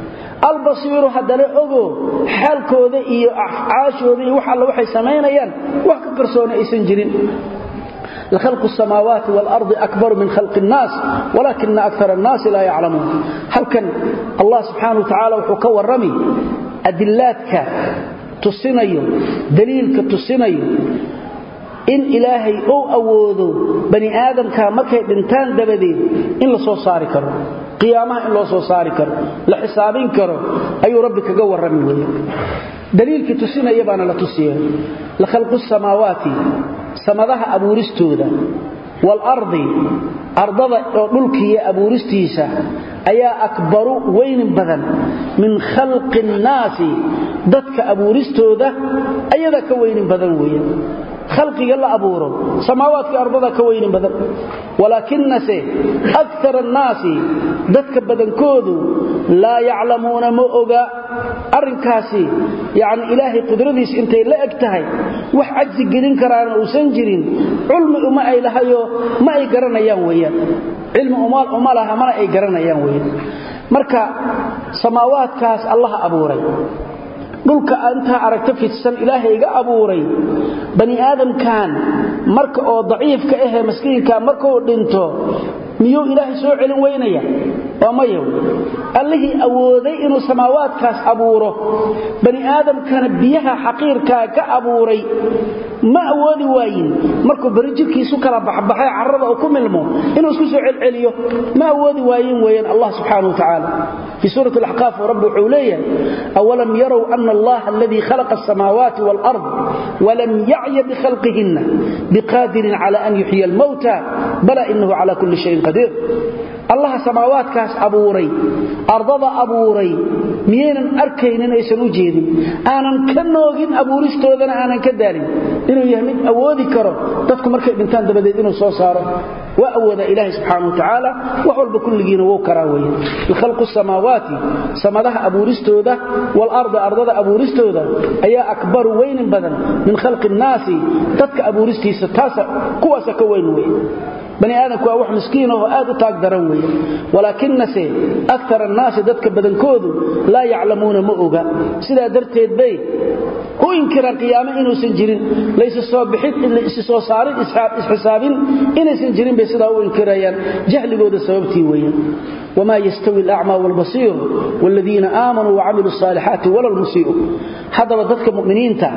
البصير هذا لأغو حالكو ذا إيو عاشو ذا وحال وحي سمينيا وحكا كرسونا إسنجرين لخلق السماوات والأرض أكبر من خلق الناس ولكن أكثر الناس لا يعلمون هل كان الله سبحانه وتعالى وحكا والرمي أدلاتك tusinayo daliilka tusinayo in ilaahay oo awoodo bani aadamka markay dhintaan dabadeed in la soo saari karo qiyaamaha in loo soo saari karo la xisaabin karo ayuu rabbi kaga warrami weeyaan daliilka tusinaya baana la tusiyo la khalqus samaawaati samadaha abuuristooda wal ardi ardada oo dhulkiya abuuristiisa ayaa akbaru weyn badan min khalqin naasi dadka abuuristooda ayada ka weyn badan weeyaan khalqiga la abuuro samaawaadka ardada ka weyn badan walakinnase akthar an-nas dadka badankoodu la ya'lamuna ma oga arinkaasi yaani ilaahi qudradiis intay la egtahay wax ajzi gelin karaan oo san jirin cilmi uma ay lahayo ma ay garanayaan weeyaan cilmi uma uma laha ma ay garanayaan weeyaan marka samaawaadkaas Allah abuuray dhulka anta aragta fidsan ilaahayga abuuray bani aadam kan marka oo daciifka ah miskiinka marka uu dhinto miyuu ilaahay soo celin weynaya oo mayo allahi awooday inuu samaawaadkaas abuuro bani aadam kan biyaha xaqiirka ka abuuray ma awoodi waayin markuu barijkiisu kala baxbaxay carrada oo ku milmo inuu isku soo celceliyo ma awoodi waayin weeyaan Allah subhanahu wa ta'ala fi surah al-ahqaf rabbu ulayya awalam yaraw anna Allah alladhi khalaqa as-samawati wal-ard wa lam ya'ya bi khalqihinna biqadirin ala an yuhyiya al-mauta bala innahu ala kulli shay'in qadir Allah samaawaadkaas abuuray ardada abuuray miyeenan arkaynin aysan u jeedin aanan ka noogin abuuristoodana aanan ka daalin inuu yahay mid awoodi karo dadku markay dhintaan dabadeed inuu soo saaro waa awooda ilaahi subhanahu wa ta'ala wax walba kulligiina wuu karaaweeyay khalqu samaawaati samadaha abuuristooda wal arda ardada abuuristooda ayaa akbar weyn badan min khalqi an-naasi dadka abuuristiisa taas kuwaas ka weyn weey bani aadamku waa wax miskiin oo aad u taag daran weey walakinnase akthar an-naas dadka badankoodu la ya'lamuna ma oga sida darteed bay ku inkiran qiyaamo inuu san jirin laysa soo bixid illa is soo saarin ishaab isxisaabin inaysan jirin bay sida u inkirayaan jahligooda sababtii weeyaan wama yastawi al-a'ma wal-basir walladheena aamanu wa 'amilus salihati wal musii'u hadaba dadka mu'miniinta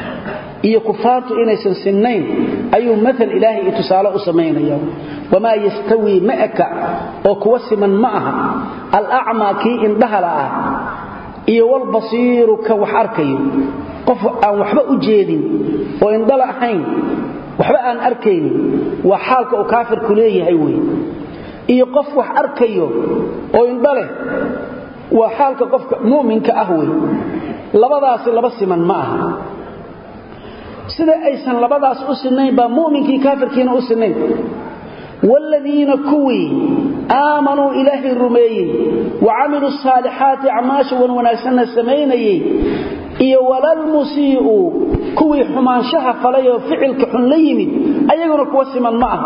iyo kufaartu inaysan sinnayn ayuu mathal ilaahi tusaale u sameeynaya wama yastawi ma'aka oo kuwa siman ma aha al-a'ma ki indhahala ah iyo wal basir ka wax arkayo qof aan waxba u jeedin oo indhala ahayn waxba aan arkaynin waa xaalka uu kaafirku leeyahay way iyo qof wax arkayo oo indhale waa xaalka qofka muuminka ah way labadaas laba siman ma aha sida aysan labadaas u sinayn ba muuminkii kaafirkiina u sinayn والذين كوي آمنوا إلهي الرمي وعملوا الصالحات عماشا وناسنا سميني إيا ولا المسيء كوي حماشها فلي فعل كحليمي أيقنا كوسما معه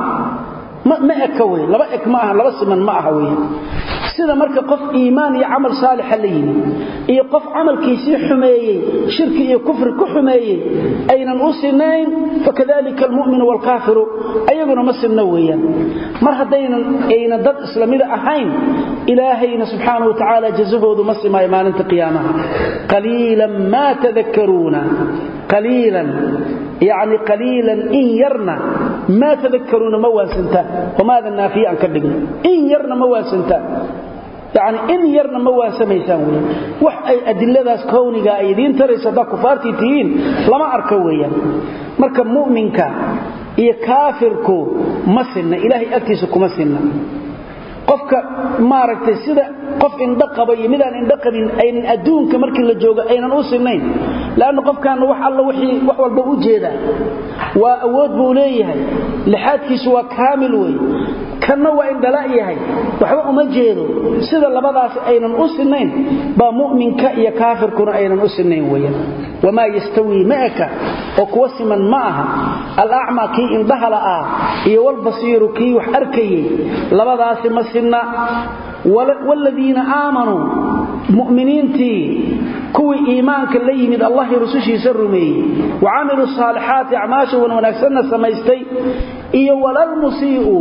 ما أكوي لبا إك معها لبا سمن معها وي sida marka qof iimaan iyo amal saalix leeyeen iyo qof amalkiisa xumeeyay shirki iyo kufri ku xumeeyay aynan u sinayn fakadalika almu'min wal kafir ayaguna ma sinna weeyaan mar hadaynan ayna dad islaamida ahayn ilaahayna subhanahu wa ta'ala jazahoodu ma simay maalinta qiyaamaha qalilan ma tadhakkaruna qalilan يعني قليلا إن يرنا ما تذكرون مواسنتا وماذا النافي أن كدقنا إن يرنا مواسنتا يعني إن يرنا مواسا ميساويا وحي أدلة ذاس كوني قائدين ترى صدا كفارتي تيين لما أركويا مركب مؤمنك إيا كافركو مسلنا إلهي أكتسكو مسلنا qofka maaragtay sida qof indhaqabay midaan indhaqabin aynan adduunka markii la joogo aynan u sinayn laana qofkan wax alla wixii wax walba u jeeda waa awood buu leeyahay lixaadkiisu waa kaamil way kana waa indhala yahay waxba uma jeedo sida labadaas aynan u sinayn ba mu'minka iyo kaafirkuna aynan u sinayn weeyaan wama yastawi ma'aka oo kuwa siman maaha al-a'ma ki indhala ah iyo wal basir ki wax arkayay labadaas ma sinna walladheena aamanu mu'miniinti kuwi iimaanka la yimid Allah rasuushiisa rumeeyay wa amilu salihati a'maasha wa wanaagsanna samaystay iyo walal musii'u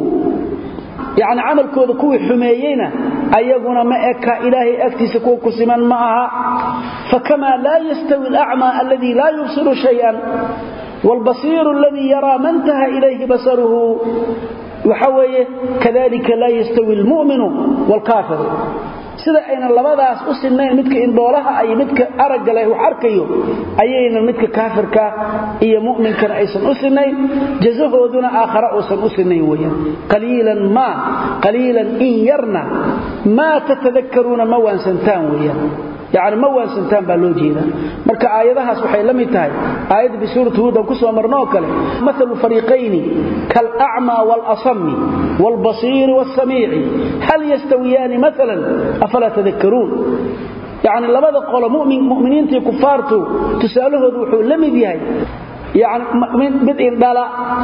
يعني عمل كود كوي حميينا أيقنا ما أكا إلهي أكتس كوكو سمن معها فكما لا يستوي الأعمى الذي لا يبصر شيئا والبصير الذي يرى ما انتهى إليه بصره وحويه كذلك لا يستوي المؤمن والكافر sida ayna labadaas u sinnayn midka indhoolaha ay midka aragga leh wax arkayo ayayna midka kaafirka iyo mu'minka aysan u sinnayn jazahooduna aakhira uusan u sinnayn weeyaan qaliilan ma qaliilan in yarna ma tatadakkaruna ma wansantaan weeyaan يعني ما وانسنتان با لو jeeda marka aayadahaas waxay la mid tahay aayada bi suuratu hud ku soo marnoo kale mathalu fariqayni kal a'ma wal asmi wal basir was sami'i hal yastawiyan mathalan afala tadhakkarun يعني labada qolo mu'min mu'miniinta kufaartu tusaalahoodu wuxuu la mid yahay يعني mid in dhala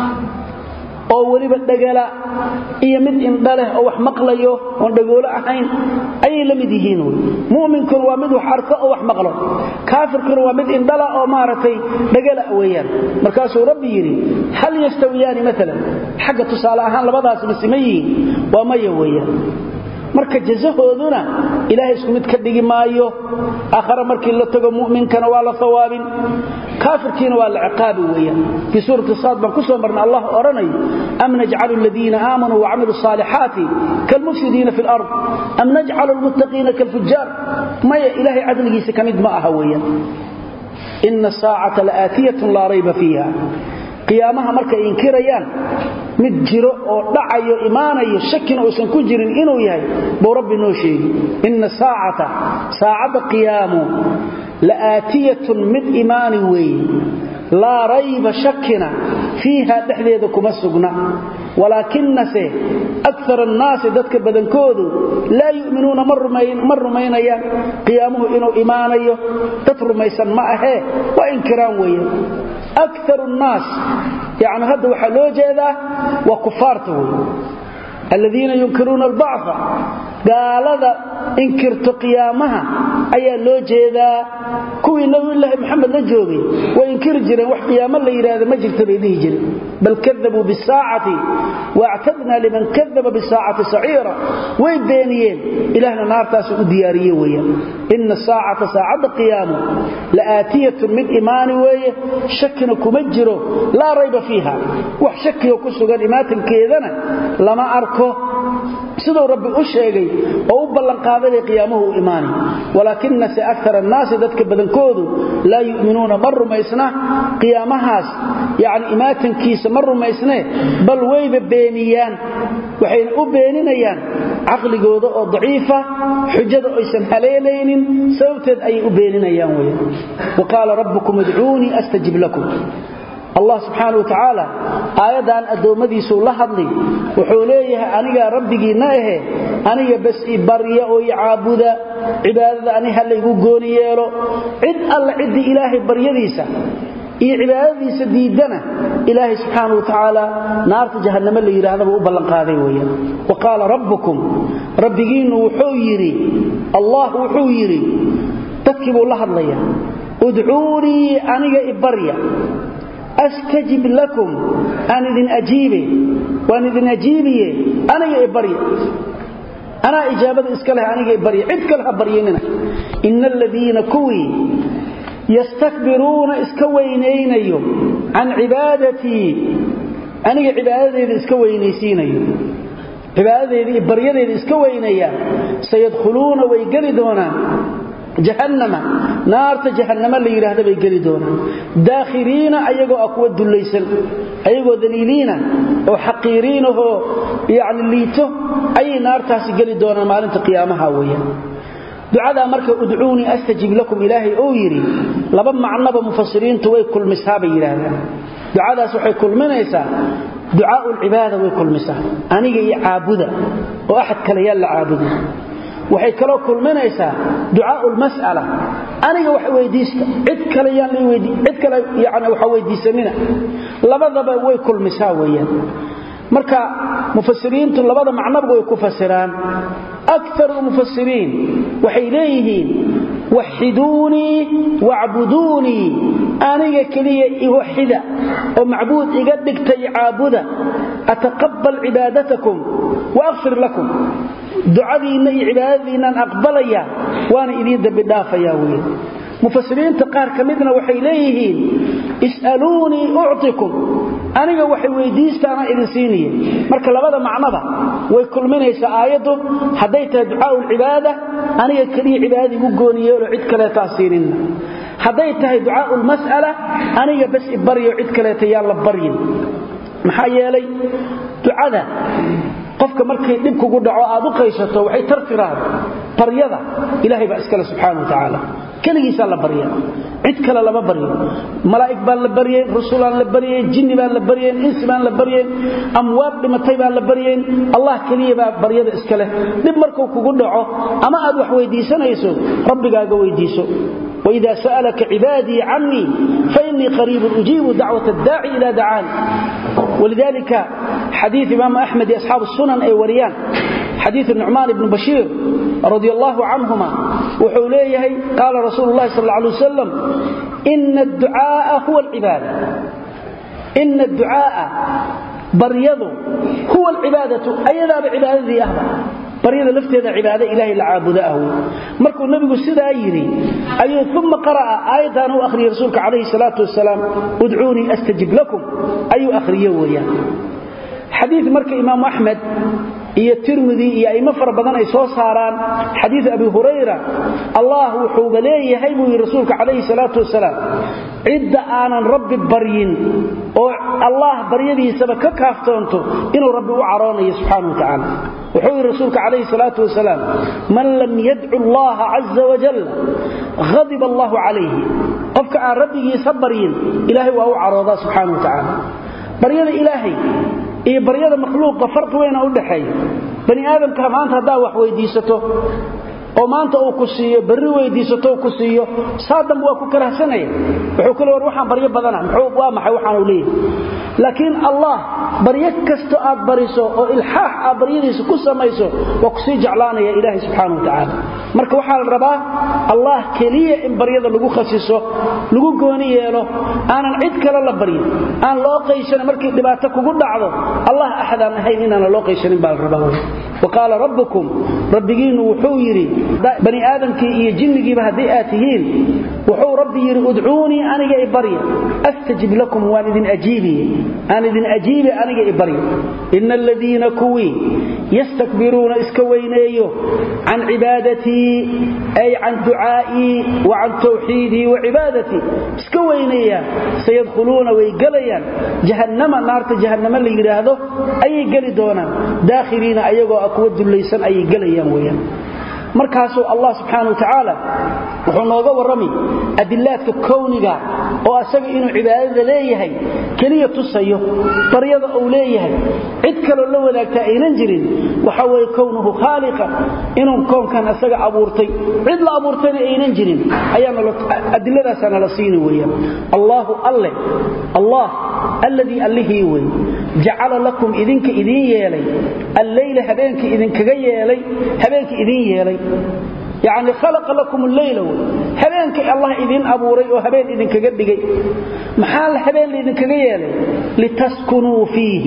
oo waliba dhagala iyo mid indhaleh oo wax maqlayo oo dhagoolo ahayn ay la mid yihiin mu'minku waa mid wax arko oo wax maqlo kaafirku waa mid indhala oo maaratay dhagala weeyaan markaas uu rabbi yiri hal yastawiyani mathalan xaga tusaale ahaan labadaas masimayiin waa ma weeyaan marka jazahooduna ilaahay isku mid ka dhigi maayo aakhara markii la tago mu'minkana waa la thawaabin kaafirkiina waa la ciqaabi weeyaan fi suurati saad ban ku soo marna allah oranay am naj'alu alladheena aamanu wa 'amilus salihati kal mufsidina fil ard am naj'alu al muttaqina kal fujjar ma ilaahay adligiisa kamid ma aha weeyaan inna sa'ata la'atiyatun la rayba fiha qiyaamaha markay inkirayaan mid jiro oo dhacayo iimaanayo shakina uusan ku jirin inuu yahay boo rabbi noo sheegi inna sa'ata sa'ada qiyaamu la'atiyatun mid iimaani way la rayba shakina fiha dhaxdeeda kuma sugna walakinnase akthar an-nas dadka badankoodu la yu'minuna marrumayn marrumaynayaan qiyaamuhu inuu iimaanayo dad rumaysan ma ahe waa inkiraan weeyaan أكثر الناس يعني هذا وحلو جيدا وكفارته الذين ينكرون البعث قال هذا انكرت قيامها أي لو جيدا كوي نبي الله محمد نجوبي وإنكر جري وحقيام الله يرى ما جرت بيديه جري بل كذبوا بالساعة واعتدنا لمن كذب بالساعة سعيرا ويبينيين إلهنا نار تاسو دياريه ويا إن الساعة ساعة قيام لآتية من إيمان ويا شكنا كمجره لا ريب فيها وحشك يكسو قال إمات كيذنا لما أركو sidoo rabbi u sheegay oo u ballan qaaday qiyaamahu iimaani walakinna sa akthar an-nas dadka badankoodu la yu'minuuna marrumaysna qiyaamahaas yaani imaatankiisa marrumaysna bal wayba beeniyaan waxay u beeninayaan aqligooda oo daciifa xujada aysan haleelaynin sababteed ay u beeninayaan weeyaan waqala rabbukum ud'uuni astajib lakum الله سبحانه وتعالى آيادان أدومديسو لحظي وحوليه أنيقى ربكي نايه أنيقى بس إبارية ويعابودة عبادة أنيها اللي يقوني يالو عد الله عد إلهي بريديسة إي عبادة ديدنا إلهي سبحانه وتعالى نار جهنم اللي يرهده وبلن قاذي ويا وقال ربكم ربكين وحويري الله وحويري تكبوا لحظي ادعوني أنيقى إبارية أستجب لكم أنا إذن أجيبي وأنا إذن أجيبي أنا إبري أنا إجابة إسكالها أنا إبري عدكالها بريننا إن الذين كوي يستكبرون إسكوينين يوم عن عبادتي أنا عبادتي إسكوينيسين يوم عبادتي إبريتي إسكويني سيدخلون ويقردون جهنم نار جهنم اللي يراهد بيقلي دونا داخرين ايغو اكو دليسن ايغو دليلين او حقيرين او يعني ليتو اي نار تاسي قلي دونا مالنت قيامها ويا دعاء marka ud'uuni astajib lakum ilaahi oo yiri laba macnaba mufassiriintu way kulmisaa bay yiraahdaan ducadaas waxay kulminaysaa ducaa ul ibaada way kulmisaa aniga iyo caabuda oo ahad kale yaa la caabudo waxay kala kulminaysaa ducaa ul mas'ala aniga wax weydiista cid kale yaan la weydi cid kale yaani wax weydiisanina labadaba way kulmisaa weeyaan marka mufassiriintu labada macnaba way ku fasiraan akthar mufassirin waxay leeyihiin wahiduni wa'buduni aniga kaliya iwahida oo macbuud iga dhigtay caabuda ataqabbal ibadatakum wa aghfir lakum ducadiina iyo cibaadadiina aqbalaya waana idin dambi dhaafaya weey mufassiriinta qaar kamidna waxay leeyihiin is'aluni u'tikum aniga waxay weydiistaan idin siiniye marka labada macnaba way kulminaysaa aayadu haday tahay ducaa ul ibaada aniga kaliya cibaadadi ugu gooniyo cid kale taasiinin haday tahay ducaa ul mas'ala aniga bas ibariyo cid kale taa la bariyin maxaa yeelay ducada qofka markay dib kugu dhaco aad u qaysato waxay tartiraan baryada ilaahay ba iskala subhanahu wa ta'ala kaligiisa la baryo cid kale lama baryo malaa'ik baa la bariyay rasuulaan la bariyay jinni baa la bariyay insi baa la bariyay amwaad dhimatay baa la bariyay allah kaliya baa baryada iskale dib markuu kugu dhaco ama aad wax weydiisanayso rabbigaaga weydiiso وإذا سألك عبادي عني فإني قريب أجيب دعوة الداعي إلى دعاني ولذلك حديث إمام أحمد أصحاب السنن أي وريان حديث النعمان بن بشير رضي الله عنهما وحوليه قال رسول الله صلى الله عليه وسلم إن الدعاء هو العبادة إن الدعاء بريض هو العبادة أيضا بعبادة ذي أهبا بريض لفتها عبادة إلهي العابداءه مركو النبي سيدا أيري أيه ثم قرأ آية أنه أخري رسولك عليه الصلاة والسلام ادعوني أستجب لكم أي أخري وياه حديث مرك إمام أحمد iyo tirmidhi iyo ay mafar badan ay soo saaraan xadiis Abu Hurayra Allah wuxuu baleeyahay buu rasuulka kaleey salaatu wasalaam cidda aanan rabbi baryin oo Allah baryadiisa ka kaaftoonto inuu rabbi u caroonayo subhanahu wa ta'ala wuxuu rasuulka kaleey salaatu wasalaam man lam yad'u Allah azza wa jalla ghadib Allah alayhi qofka aan rabbigiisa baryin ilaahay waa u caroodaa subhanahu wa ta'ala baryada ilaahay iyo baryada makhluuqa farq weyn u dhaxay bani aadamka maanta hadaa wax weydiisato oo maanta uu ku siiyo bari weydiisato ku siiyo saadan waa ku karahsanay wuxuu kale war waxaan baryo badana muxuu waa maxay waxaan u leeyahay laakiin Allah baryo kasto aad bariso oo ilhaax aad baryadiisa ku samayso waa ku sii jeclaanaya ilaahay subhanahu wa ta'ala marka waxa la rabaa Allah kaliya in baryada lagu khasiso lagu gooni yeelo aanan cid kale la baryin aan loo qeyshan markii dhibaato kugu dhacdo Allah axadan ahayn inaan loo qeyshanin baa la rabaa وقال ربكم ربيين وحو يري بني آدمكي إيه جنكي بهدي آتهين وحو ربي يري ادعوني أنا إبريا أستجب لكم واندين أجيبي أندين أجيبي أنا إبريا إن الذين كوي يستكبرون إسكوينيو عن عبادتي أي عن دعائي وعن توحيدي وعبادتي إسكوينيا سيدخلون ويقليا جهنم نار جهنم اللي يرهده أي قلدونا داخلين أيقوا أكود الليسان أي قليا ويا markaasoo Allah subhanahu wa ta'ala wuxuu nooga warramay adillaadka kowniga oo asaga inuu cibaadada leeyahay kaliya tusayo baryada uu leeyahay cid kale la wadaagta aynan jirin waxa way kownuhu khaliqa inuu koonkan asaga abuurtay cid la abuurtayna aynan jirin ayaana adilladaas ana la siin weeyaan Allahu Allah Allah alladhi allihi wa ja'ala lakum idinka idin yeelay al-layla habeenki idinkaga yeelay habeenki idin yeelay يعني خلق لكم الليل هبينك الله إذن أبوري وهبين إذن كقدقي محال هبين إذن كقيالي لتسكنوا فيه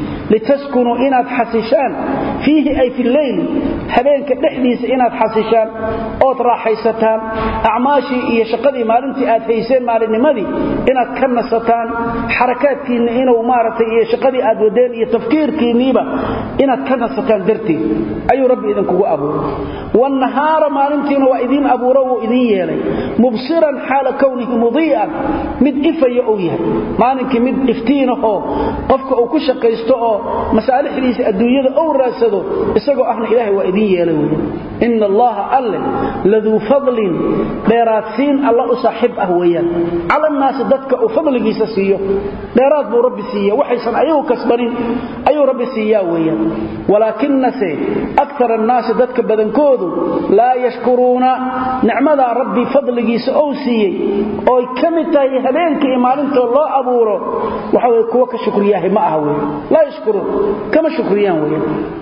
لتسكنوا إناد حسيشان فيه أي في الليل هبينك نحديث إناد حسيشان أوترا حيستان أعماشي إيا شقدي مالنتي آتيسين مالني مدي إناد كنستان حركات كين إنا ومارتي إيا شقدي آدودين إيا تفكير كينيبا إناد كنستان درتي أي ربي إذن كقو أبو والنهار maalintiina waa idin abuuro oo idin yeelay mubsiran xaal kawnihi mudii'an mid ifaya oo yahay maalinki mid iftiinaho qofka uu ku shaqeysto oo masaalixdiisa adduunyada oo raasado isagoo ahna ilaahay waa idin yeelay inna allaha alla ladhu fadlin dheeraadsiin alla u saaxib ah weeyaan ala naas dadka uu fadligiisa siiyo dheeraad buu rabbi siiyo waxaysan ayuu kasbanin ayuu rabbi siiyaa weeyaan walaakinna se akthar an-naas dadka badankoodu la yashkuruna nicmada rabbi fadligiisa oo siiyay oo kamitahay habeenkii imaalinta loo abuuro waxa way kuwa ka shukriyahay ma aha weey la yashkuru kama shukriyaan weey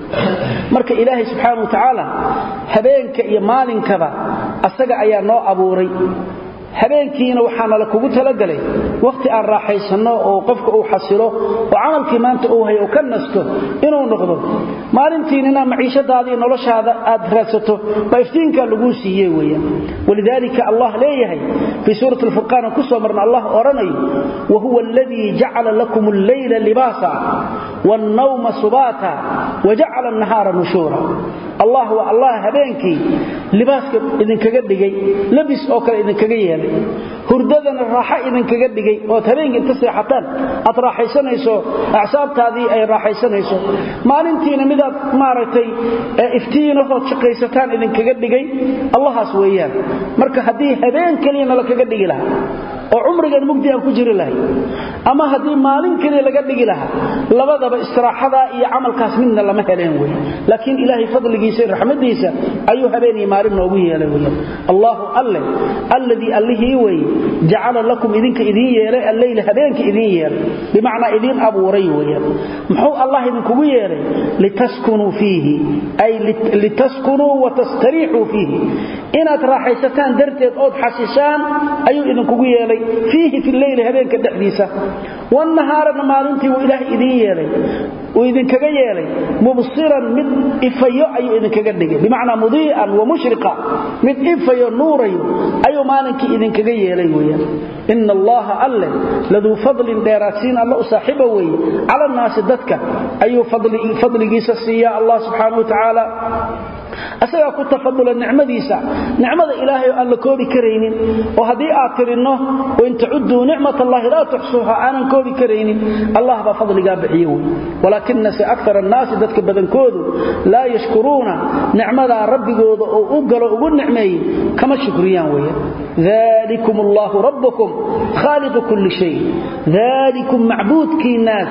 marka ilaahay subhanahu wa ta'ala habeenka iyo maalinkaba asaga ayaa noo abuuray habeenkiina waxaana la kugu talagalay waqti aan raaxaysano oo qofka uu xasilo oo amalkii maanta uu hayo ka nasto inuu noqdo maalintiina maciishadaada iyo noloshaada aad raadsato bayftiinka lagu siiyay weeyaan walidaalika Allah leeyahay fi suurati al-furqaan ku soo marna Allah oranayo wa huwa alladhi ja'ala lakum al-layla libasa wan-nawma subata wa ja'ala an-nahara nushura Allah wa Allah habeenkii libaaska idin kaga dhigay labis oo kale idin kaga yeelay hurdadana raaxa idin kaga dhigay oo habeenkii inta seexataan aad raaxaysanayso acsaabtaadii ay raaxaysanayso maalintiina midaad maaragtay iftiinaho shaqaysataan idin kaga dhigay allahaas weeyaan marka hadii habeen kaliya la kaga dhigi lahaa oo umrigan mugdi aan ku jiri lahay ama hadii maalin kaliya laga dhigi lahaa labadaba istiraaxada iyo amalkaas midna lama heleen way laakiin ilaahay fadligiisa iyo raxmadiisa ayuu habeenii maalin noogu yeelay way Allahu alla alladhi allihi way ja'ala lakum idinka idin yeelay al-layl habeenka idin yeelay bimaana idin abuuray way muxuu Allah idinkugu yeelay litaskunu fihi ay litaskunu wa tastarihu fihi inaad raaxaysataan darteed oo xasishaan ayuu idinkugu yeelay fihi fi al-layl habeenka dhaxdiisa والنهار مالنتي وإله إذن يالي وإذن كغا يالي مبصرا من إفيو أي إذن كغا دغي بمعنى مضيئا ومشرقا من إفيو نوري أي مالنك إذن كغا يالي ويا إن الله ألا لذو فضل ديراتين الله صاحبه وي على الناس ددك أي فضل فضل جيسسيا الله سبحانه وتعالى asaga ku tafadula nicmadiisa nicmada ilaahay oo aan la koobi kareynin oo hadii aad tirino oo inta udu nicmatallahi la tuhsuha aanan koobi kareynin allah ba fadliga bixiyo walakinna sa akthar an-nas dadka badankoodu la yashkuruna nicmada rabbigooda oo u galo ugu nicmeey kama shukriyaan weeye dhalikum allah rabbukum khaliq kulli shay dhalikum ma'budki nas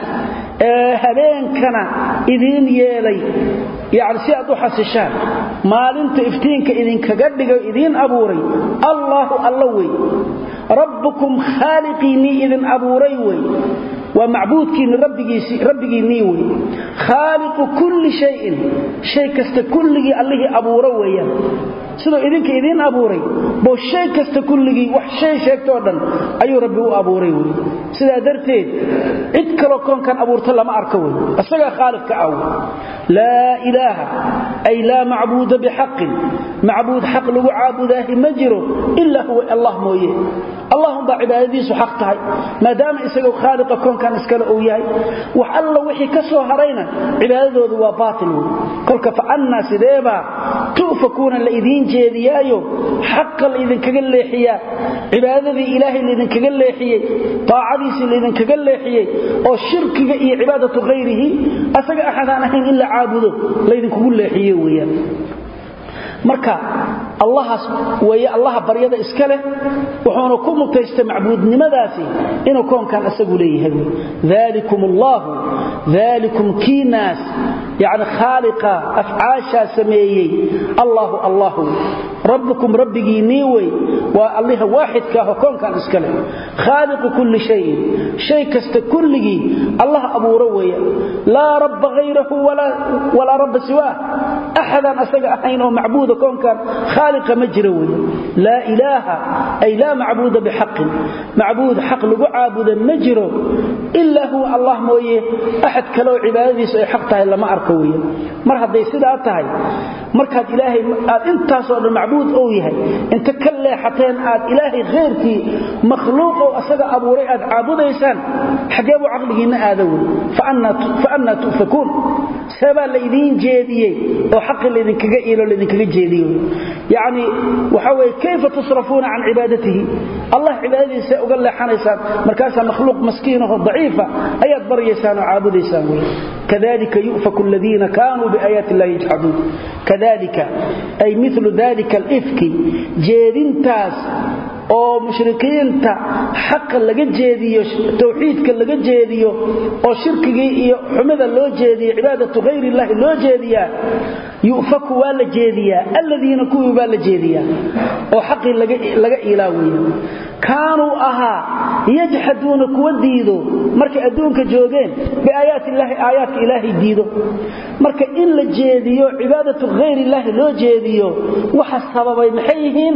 habeenkana idin yeelay يعني سيادو حسشان مالنت افتينك إذن كقدق إذن أبوري الله اللوي ربكم خالقيني إذن أبوري وي ومعبودكين ربكي نيوي خالق كل شيء شيء كست كله الله أبوري sidoo idinka idin abuuray boo shay kasta kulligii wax shay sheegto dhan ayuu rabbi u abuuray way sida darteed cid kale koon kan abuurta lama arko way asaga khaalifka aw la ilaha ay la ma'buud bihaq ma'buud haq lagu caabudahi ma jiro illa huwa allah mooye اللهم بعباديسو حق tahay maadaama isagu khaaliqa koonkan iskala oo yahay wax alla wixii ka soo harayna cibaadadoodu waa baatil kolka fa anna sideeba tuufakuna la idin jeediyaayo xaq la idin kaga leexiyaa cibaadadii ilaahay la idin kaga leexiyay taacadiisa la idin kaga leexiyay oo shirkiga iyo cibaadatu ghayrihi asaga axadaan ahayn illa caabudo la idin kugu leexiyay weeyaan marka allah way allah baryada iska leh wuxuuna ku mutaystay macbuudnimadaasi inuu koonkan asagu leeyahay dhalikum allah dhalikum kinas يعني خالقا أفعاشا سميي الله الله ربكم ربكي نيوي والله واحد كهكون كان اسكله خالق كل شيء شيء كست كله الله أبو روي لا رب غيره ولا ولا رب سواه أحدا أسجع حينه معبود كون كان خالق مجروي لا إله أي لا معبود بحق معبود حق لو عابد مجرو إلا هو الله مويه أحد كلو عبادي سيحقته لما أركويه mar haday sidaa tahay markaad ilaahay aad intaas oo macbuud oo yahay inta ka leexateen aad ilaahay khayrkii makhluuq oo asaga abuuray aad caabudaysaan xageebu aqligiina aadaw fa anna fa anna tufakun sabab la idin jeediyay oo xaq la idin kaga iilo la idin kaga jeediyo yaani waxa way kayfa tusrafuna an ibadatihi allah ibadadiisa uga leexanaysaan markaas makhluuq maskiin oo daciifa ayaad baryaysaan oo caabudaysaan kadalika yufaku alladhina كانوا بآيات الله يجحدون كذلك أي مثل ذلك الإفك جيدين تاس oo mushrikiinta xaq laga jeediyo tawxiidka laga jeediyo oo shirkiga iyo xumada loo jeediyo cibaadatu ghayri allah loo jeediya yufaku wala jeediya alladina kuwa baa la jeediya oo xaq laga laga ilaawiyo kaanu aha yajhaduna kuwa diido marka adduunka joogeen bi aayati allah aayat ilaahi diido marka in la jeediyo cibaadatu ghayri allah loo jeediyo waxa sababay maxay yihiin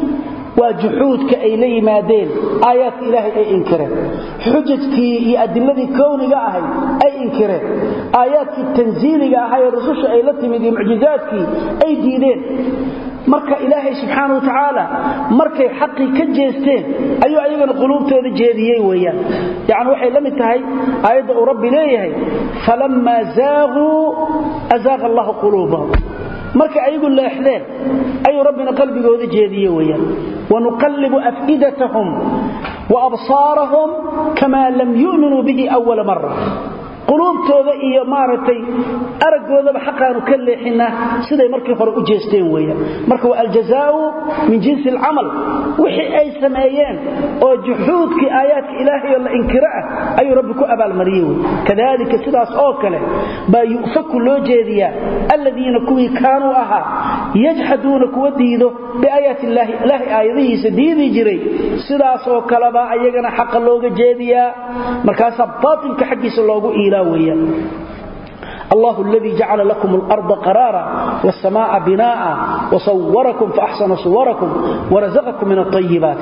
وجحودك أي لي مادين آيات إلهي أي إنكره حجتك يأدلذي كونك أهي أي إنكره آيات التنزيل أهي الرسوش أي لتمدي معجزاتك أي دينين marka ilaahay subhanahu wa ta'ala markay xaqi ka jeesteen ayu ayagana qulubtooda jeediyay weeyaan yaani waxay la mid tahay aayada uu rabbi leeyahay falamma zaagu azaaga Allahu qulubahum marka ayagu leexdeen ayu rabbina qalbigooda jeediyay weeyaan ونقلب أفئدتهم وأبصارهم كما لم يؤمنوا به أول مرة quluubtooda iyo maartay aragooda xaqaanu ka leexina siday markii hore u jeesteen weeyaan marka waa aljazaa'u min jinsi al'amal wixii ay sameeyeen oo juhuudki aayaadka ilaahay la inkiraa ay rabbi ku abaal mariyay kadalika sidaas oo kale ba yufaku loo jeediyaa alladina kuwi kaanu aha yajhaduna kuwa diido bi aayaati ilaahi ilaahi aayadihiisa diidi jiray sidaas oo kale ba ayagana xaq looga jeediyaa markaas baatilka xaqiisa loogu iila الله الذي جعل لكم الأرض قرارا والسماء بناء وصوركم فأحسن صوركم ورزقكم من الطيبات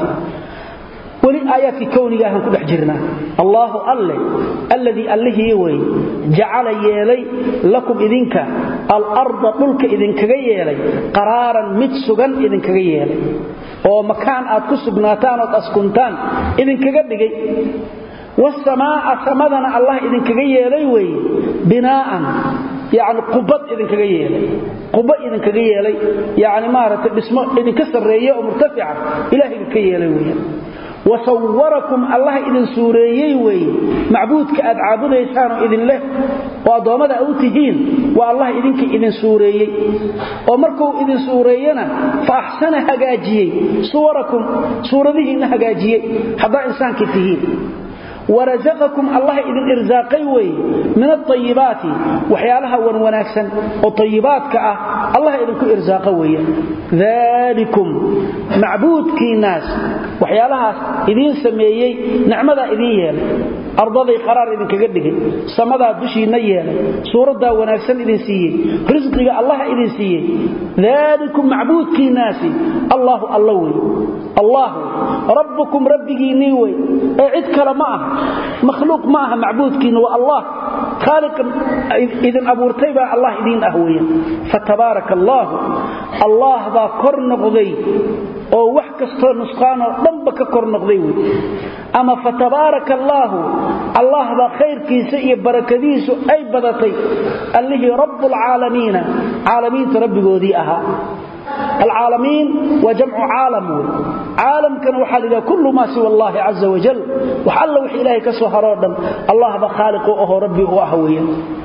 ولآيات كونها هنكون حجرنا الله الله الذي الله يوي جعل يلي لكم إذنك الأرض ملك إذنك يلي قرارا متسغا إذنك يلي ومكان أتكسبناتان وتسكنتان إذنك يلي والسماء سمدنا الله إذن كغيالي وي بناء يعني قبط إذن كغيالي قبط إذن كغيالي يعني مارة باسمه إذن كسر رياء مرتفعة إلهي كغيالي وي وصوركم الله إذن سوريي وي معبود كأدعابه يسانه إذن له وأضوامد أوتهين والله إذن كإذن سوريي ومركوا إذن سوريينا فأحسن هجاجيي صوركم صورته هجاجيي حضاء إنسان كفيهين ورزقكم الله إذن إرزاقي وي من الطيبات وحيالها ونوناكسا والطيبات كأه الله إذن كإرزاقي وي ذلكم معبود كي ناس وحيالها إذن سميي نعمة إذن يالي أرضي قرار إذن كقدك سمدا دشي نيالي سورة وناكسا إذن سيي رزقي الله إذن سيي ذلكم معبود كي ناس الله الله وي الله ربكم ربكي نيوي اعد كلمه مخلوق معها معبود كين والله خالق إذن أبو رتيبة الله إذن أهويا فتبارك الله الله ذا كر نقضي أو وحكستو نسقانه ضمبك كر نقضي أما فتبارك الله الله ذا خير كيسئي بركديس أي بدطي اللي رب العالمين عالمين تربي قوديئها العالمين وجمع عالم عالم كان وحال كل ما سوى الله عز وجل وحل وحي إلهي كسو هرادا الله بخالق وهو ربي وأهويا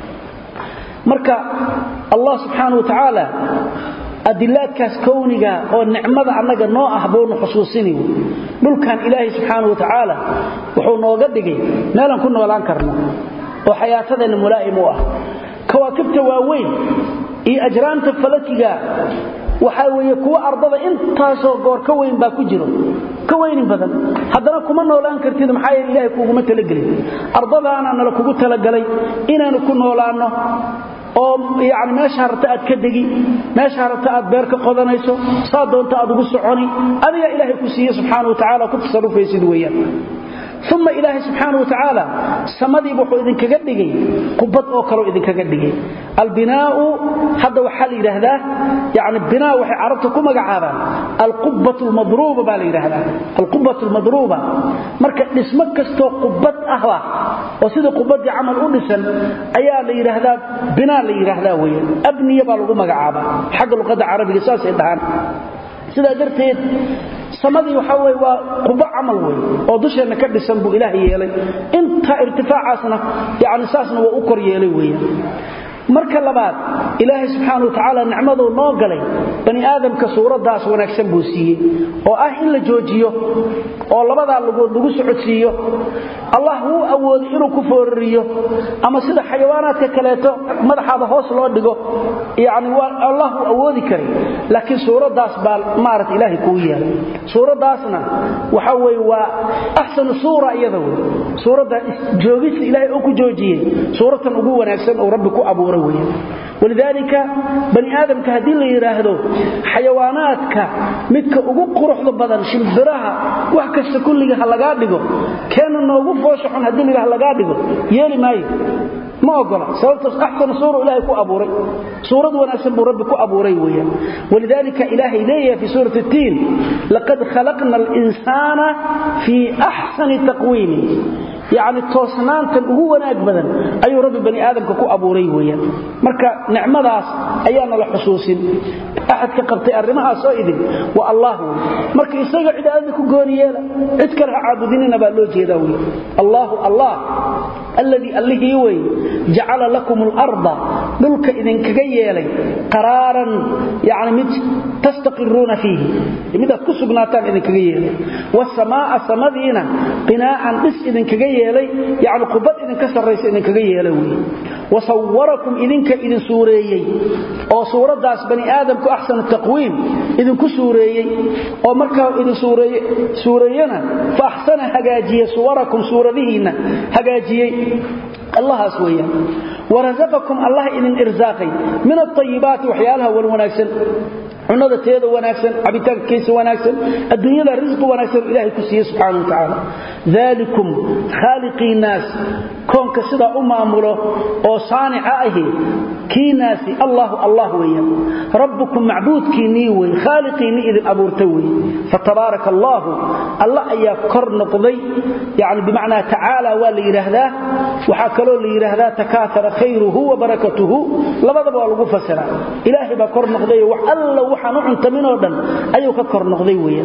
مركا الله سبحانه وتعالى أدلات كاس كونيغا والنعمة عنك نوع أحبون حصوصيني نقول كان إلهي سبحانه وتعالى وحونا وقدقي نالا كنا ولا انكرنا وحياتنا الملائمة كواكبت واوين إي أجرانت فلكيغا waxa weeye kuwa ardada intaasoo goor ka weyn baa ku jiro ka weyn badan hadana kuma noolaan kartid maxay ilaahay kuugu ma talagalay ardadaana nala kugu talagalay inaanu ku noolaano oo yaani meesha harta aad ka dagi meesha harta aad beer ka qodanayso saadoonta aad ugu soconi adiga ilaahay ku siiyay subhanahu wa ta'ala ku tasarrufaysid weeyaan ثم إلهي سبحانه وتعالى سمدي بحو إذن كقدقي قبط أوكرو إذن كقدقي البناء هذا وحال إلهذا يعني البناء وحي عربتكم قعابا القبة المضروبة بالإلهذا القبة المضروبة مركز نسمك استو قبط أهوى وسيد قبط عمل أنسا أيها لإلهذا بناء لإلهذا ويا أبني يبالغم قعابا حق القدع عربي قصاص إدهان سيدا درتين سمدي وحوي وقبع عمل وي oo dusheena ka dhisan buu ilaahay yeelay inta irtifaacaasna yaani saasna waa u kor yeelay weeyaan marka labaad ilaahay subhanahu wa ta'ala nicmadu noo galay bani aadamka suuradaas wanaagsan buu siiyay oo ah in la joojiyo oo labada lagu lagu socodsiiyo Allah uu awood inuu ku foorriyo ama sida xayawaanaadka kaleeto madaxada hoos loo dhigo yaani waa Allah uu awoodi kari laakiin suuradaas baa maarat ilaahay ku yeelay suuradaasna waxa way waa ahsan suura iyada suurada joogis ilaahay uu ku joojiyay suuratan ugu wanaagsan oo rabbi ku abuuray ولذلك بني آدم كهدين لي يراهدو حيواناتك مدك ugu quruxda badan shimbiraha wax kasta kulliga laga dhigo keenan noogu fooshaxun hadii laga dhigo yeeli maayo ما أقول سألت أحسن صورة إلهي كو أبوري صورة وناسب ربي كو أبوري ويا ولذلك إلهي ليه في سورة التين لقد خلقنا الإنسان في أحسن تقويم يعني توسنانتن ugu wanaag badan ayuu rabbi bani aadamka ku abuuray weeyaan marka nicmadaas ayaana la xusuusin ahad ka qabtay arrimaha soo idin wa allah marka isaga cibaadada ku gooniyeela cid kale caabudinina baa loo jeedaa weey allah allah alladhi alladhi way ja'ala lakum al-ardha dulka idin kaga yeelay qararan yaani mid tastaqiruna fihi mid ku sugnaataan idin kaga yeelay was-samaa samadiina qinaan bis idin kaga yeelay yaani qubad idin ka sarreysa idin kaga yeelay weey wasawwarakum idinka idin suureeyay oo suuradaas bani aadamku ahsan taqwiim idin ku suureeyay oo marka idin suureeyay suureeyana fa ahsana hagaajiya suwarakum suuradihiina hagaajiyay الله سويا ورزقكم الله إذن إرزاقي من الطيبات وحيالها والوناكسن عنده تيده وناكسن عبيتان كيس وناكسن الدنيا الرزق وناكسن إلهي كسيه سبحانه وتعالى ذلكم خالقي الناس كون كسدا أمامره أو صانعائه كي ناسي الله الله ويا ربكم معبود كي نيوي خالقي ني إذن أبورتوي فتبارك الله الله أيا كرن قضي يعني بمعنى تعالى واللي يرهده وحاكلوا اللي يرهده تكاثر خيره وبركته لبدا با لو فسرا إلهي با كرن قضي وحالله وحا انت منو دن ايو ككر نقدي ويا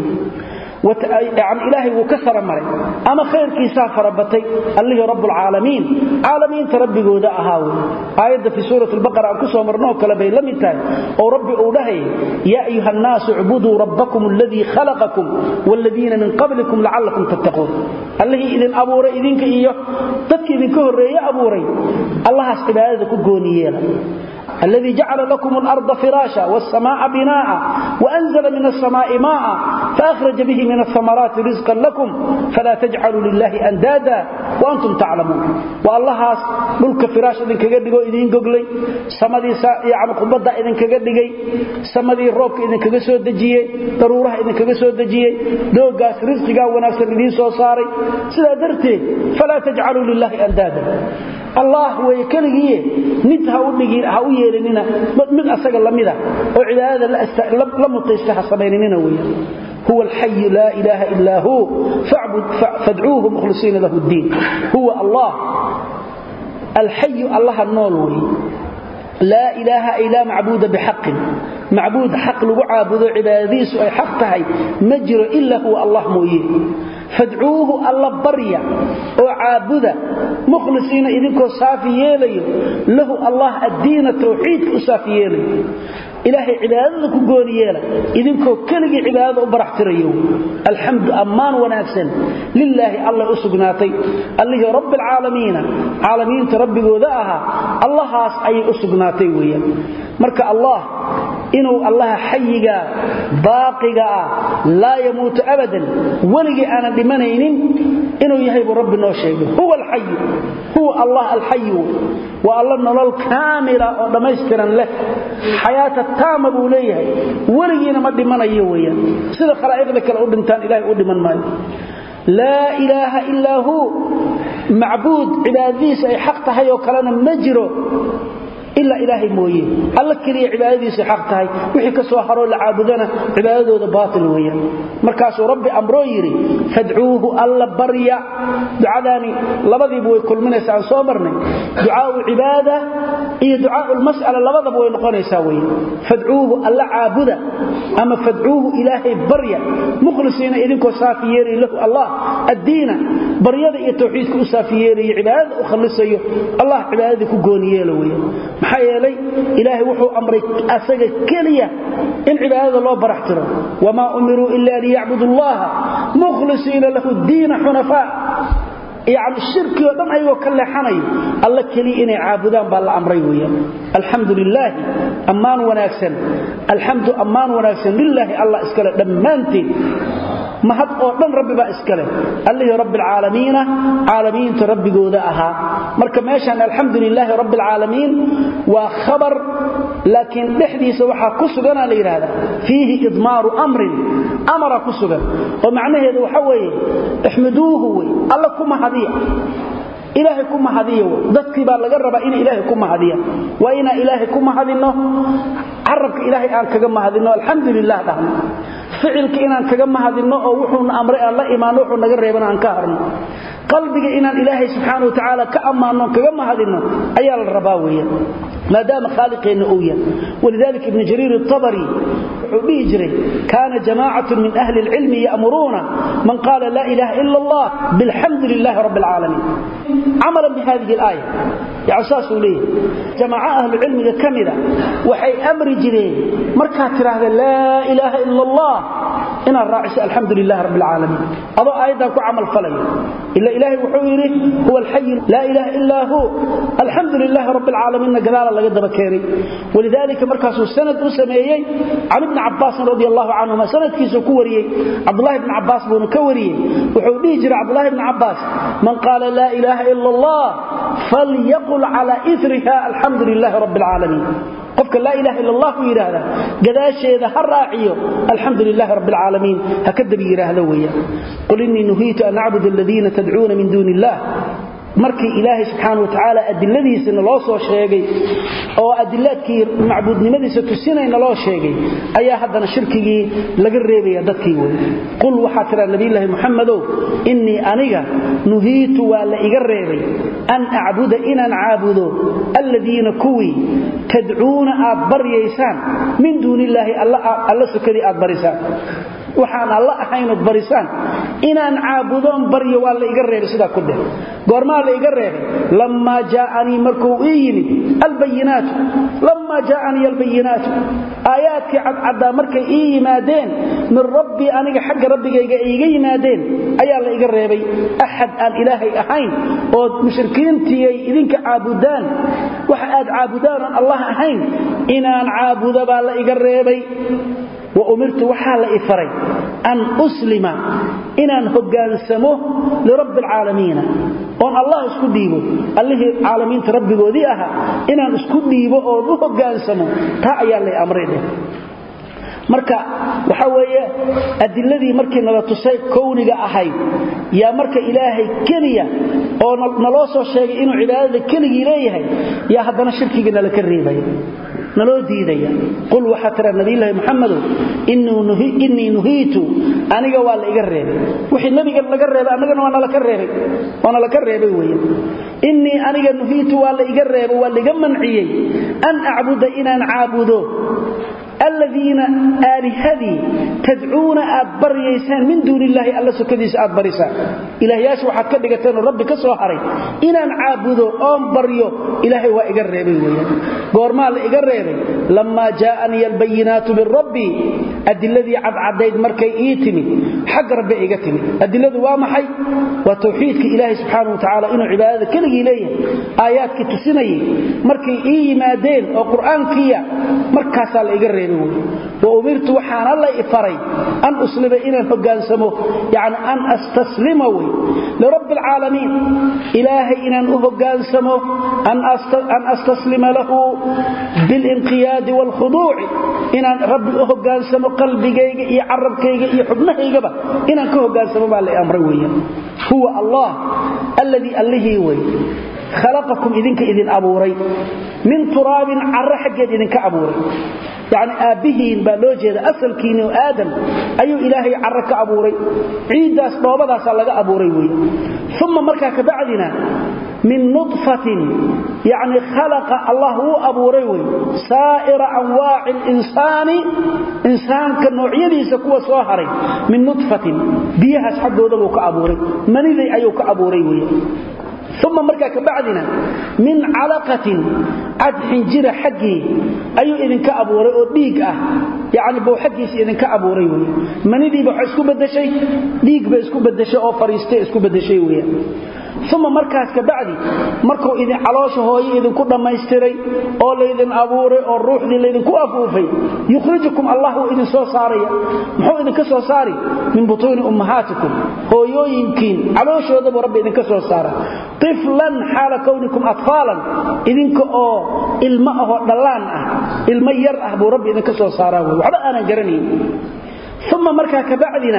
يعني إلهي وكثر مري أما خير كيسا فربتي الله رب العالمين عالمين تربي قودا أهاوي آيات في سورة البقرة أكسوا مرنوه كلبي لمتان أو ربي أولهي يا أيها الناس اعبدوا ربكم الذي خلقكم والذين من قبلكم لعلكم تتقون الله إذن أبوري إذنك إياه تبكي إذنك الرئي أبوري الله استبعادك قونيينا الذي جعل لكم الأرض فراشا والسماء بناء وأنزل من السماء ماء فأخرج به من الثمرات رزقا لكم فلا تجعلوا لله أندادا وأنتم تعلمون والله ملك فراش إذن كقدقوا إذن ققلي سمدي يعني قبضة إذن كقدقي سمدي الروك إذن كقسوا الدجية ضرورة إذن كقسوا الدجية دوقاس رزقا ونفسر إذن سوصاري سلا درتي فلا تجعلوا لله أندادا الله ويكلغيه نيت هاودغي هاو ييلنينا مid asaga lamida oo cibaadada la mutaystaha sameeynina weeyaan هو الحي لا إله إلا هو فاعبد فادعوه مخلصين له الدين هو الله الحي الله النور لا إله إلا معبود بحق معبود حق لو عابد عباديس أي حقها مجر إلا هو الله مويه فادعوه الله بريا وعابد مخلصين إذنكو صافيين له الله الدين التوحيد صافيين إلهي عبادتك قوليالا إذنكو كلغي عبادة وبرحتريو الحمد أمان ونافسن لله الله أسقناتي الله رب العالمين عالمين تربي وذاها الله أي أسقناتي ويا مركا الله إنه الله حيقا باقيقا لا يموت أبدا ولقي أنا بمنين إنه يهيب ربنا وشيء هو الحي هو الله الحي والله نلال كاملة ودميسترا له حياة التامة بوليه ولقينا ما بمنا يويا سيدة خلائق لك الأردنتان إلهي أردمان ماي لا إله إلا هو معبود عباديس أي حقتها يوكلنا مجره إلا إلهي مويه الله كلي عبادتي حقتها وحي كسو خرو لعابدنا عبادته باطل ويا markaas rabbi amro yiri fad'uuhu alla barya ducadani labadiiba way kulminaysaa soo marnay ducaa ibada iyo ducaa mas'ala labadaba way noqonaysaa way fad'uuhu alla aabuda ama fad'uuhu ilaahi barya mukhlisina idinko saafiyeeri lahu allah ad-diina baryada iyo tawxiidka u saafiyeeri ibada u khalisayo allah ibadada ku gooniyeelo way maxaa yeelay ilaahi wuxuu amray asaga kaliya in ibadada loo baraxtiro wama umiru illa liya'budu allaha mukhlisina lahu ad-din hunafa يعني الشرك ودم أيوه كله حني الله كلي إني عابدان بالله أمري ويا الحمد لله أمان وناكسن الحمد أمان وناكسن لله الله إسكاله دمانتي ما هاد أردن ربي با إسكاله الله رب العالمين عالمين تربي جودها مركب ماشان الحمد لله رب العالمين وخبر لكن لحديث وحا كسغنا ليرادا فيه إضمار أمر أمر كسغا ومعناه هذا وحوي احمدوه الله كما هديه إلهي كما هديه ذاتك بار لقرب إن إلهي كما هديه وإن إلهي كما هدينه عربك إلهي آن كما هدينه الحمد لله دعنا فعلك إن آن كما هدينه أو وحونا أمرئ الله إيمان وحونا قريبنا آن كهرنا qalbiga inaan ilaahay subxaanahu wa ta'ala ka amaano kaga mahadino ayaa la rabaa weeyaan maadaama khaliqeena uu yahay walidaalika ibn jariir at-tabari wuxuu dhihi jiray kaana jamaa'atun min ahli al-ilm ya'muruna man qala la ilaha illa allah bilhamdillahi rabbil alamin amalan bi hadhihi al-aya ya asaasu li jamaa'a ahli al-ilm kamida waxay amri jireen marka tiraahdo la ilaha illa allah ina raacis alhamdulillahi rabbil alamin ado ayada ku amal falay illa ilahi wuxuu yiri huwa al-hayy la ilaha illa hu alhamdulillahi rabbil alamin gadaal laga daba keenay walidaalika markaas uu sanad u sameeyay Ali ibn Abbas radiyallahu anhu ma sanadkiisa ku wariyay Abdullah ibn Abbas buu ka wariyay wuxuu dhigi jiray Abdullah ibn Abbas man qala la ilaha illa Allah falyaqul ala ithriha alhamdulillahi rabbil alamin qofka la ilaha illa Allah yiraahdo gadaasheeda ha raaciyo alhamdulillahi rabbil alamin hakada yiraahdo weeyaa qul inni nuhitu an a'budu alladhina tad'una min dunillah markii ilaahay subhanahu wa ta'ala adilladiisa loo soo sheegay oo adillaadkii macbuudnimadiisa tusinayna loo sheegay ayaa haddana shirkigii laga reebaya dadkii way qul waxa tira nabiyilaahi muhammadow inni aniga nuhiitu wa la iga reebay an a'budu inan aabudo alladina kuwi tad'uuna aad baryaysaan min duunillaahi alla alla sukadi aad barisaan waxaan alla ahayn oo barisaan inaan aabudoon baryo waa la iga reebay sida ku dheh goorma la iga reebay lamma jaa'ani markuu yimid albayinat lamma jaa'ani albayinat aayaadki cadda markay ii yimaadeen min rabbi aniga xagga rabbigayga iiga yimaadeen ayaa la iga reebay ahad aan ilaahay ahayn oo mushrikiintii idinka aabudaan waxa aad aabudaan allah ahayn inaan aabudo baa la iga reebay وأمرت وحال إفري أن أسلم إن هجانسمه لرب العالمين وأن الله اسكديبه الله العالمين تربي وديئها إن اسكديبه وأن هجانسمه تأيى لأمره marka waxa weeye adiladii markii nala tusay kooniga ahay yaa marka ilaahay kaliya oo naloo soo sheegay inuu cibaadada kaliya leeyahay yaa hadana shirkiga nala ka reebay naloo diidaya qul waxa tira nabiyilaahi muhammad innu nuhi inni nuhitu aniga waa la iga reebay wixii nabiga laga reebay anagana waa nala ka reebay waa nala ka reebay weeye inni aniga nuhitu waa la iga reebay waa liga manciyay an a'budu inaan aabudo الذين آلهدي تدعون أبريسان من دون الله الله سكديس أبريسان إلهياس وحد كدغتين ربك سو حري إن عابدو أم بريو إلهي وا إيغا ريبي ويا غورما لا إيغا ريبي لما جاءني البينات من ربي الذي عد عديد markay iitimi xaq rabbi iga timi adiladu waa maxay waa tawxiidka ilaahay subhanahu wa ta'ala inuu cibaadada kaliya leeyahay aayaadka tusinayay markay ii yimaadeen oo quraankiya markaas la iga reebay وأمرت وحان الله إفري أن أسلم إلى الحقانسمه يعني أن أستسلمه لرب العالمين إلهي إن أهقانسمه أن, أن أستسلم له بالانقياد والخضوع إن رب أهقانسمه قلبي يعرب كي يحبنه يقبه إن أهقانسمه مع الأمروية هو الله الذي أليه وي خلقكم إذنك إذن أبوري من تراب عرح جد إذنك أبوري يعني آبهين بالوجه أصل كينو آدم أيو إلهي عرك أبوري عيد أسبابا داس لغا أبوري وي ثم مركا بعدنا من نطفة يعني خلق الله هو أبوري وي سائر أنواع الإنسان إنسان كالنوعية سكوة صاهري من نطفة بيها سحق ودلوك أبوري من ذي أيوك أبوري وي ثم مركا كبعدنا من علقة عد حنجرة حقي أيو إذن كأبوري أو ديق أه يعني بو حقي إذن كأبوري وي من ذي بو حسكو بدشي ديق باسكو بدشي أو فريستي اسكو بدشي وي ثم مركز كبعدي مركو إذن علاشه هاي إذن كنا ما يستري أو لإذن أبوري أو الروح لإذن كو أفوفي يخرجكم الله إذن سو صاري محو إذن كسو صاري من بطون أمهاتكم هو يو يمكن علاشه هذا ربي إذن كسو صاري طفلا حال كونكم أطفالا إذن كو الماء دلان المير أحبو ربي إذن كسو صاري وحبا أنا جرني ثم مركز كبعدنا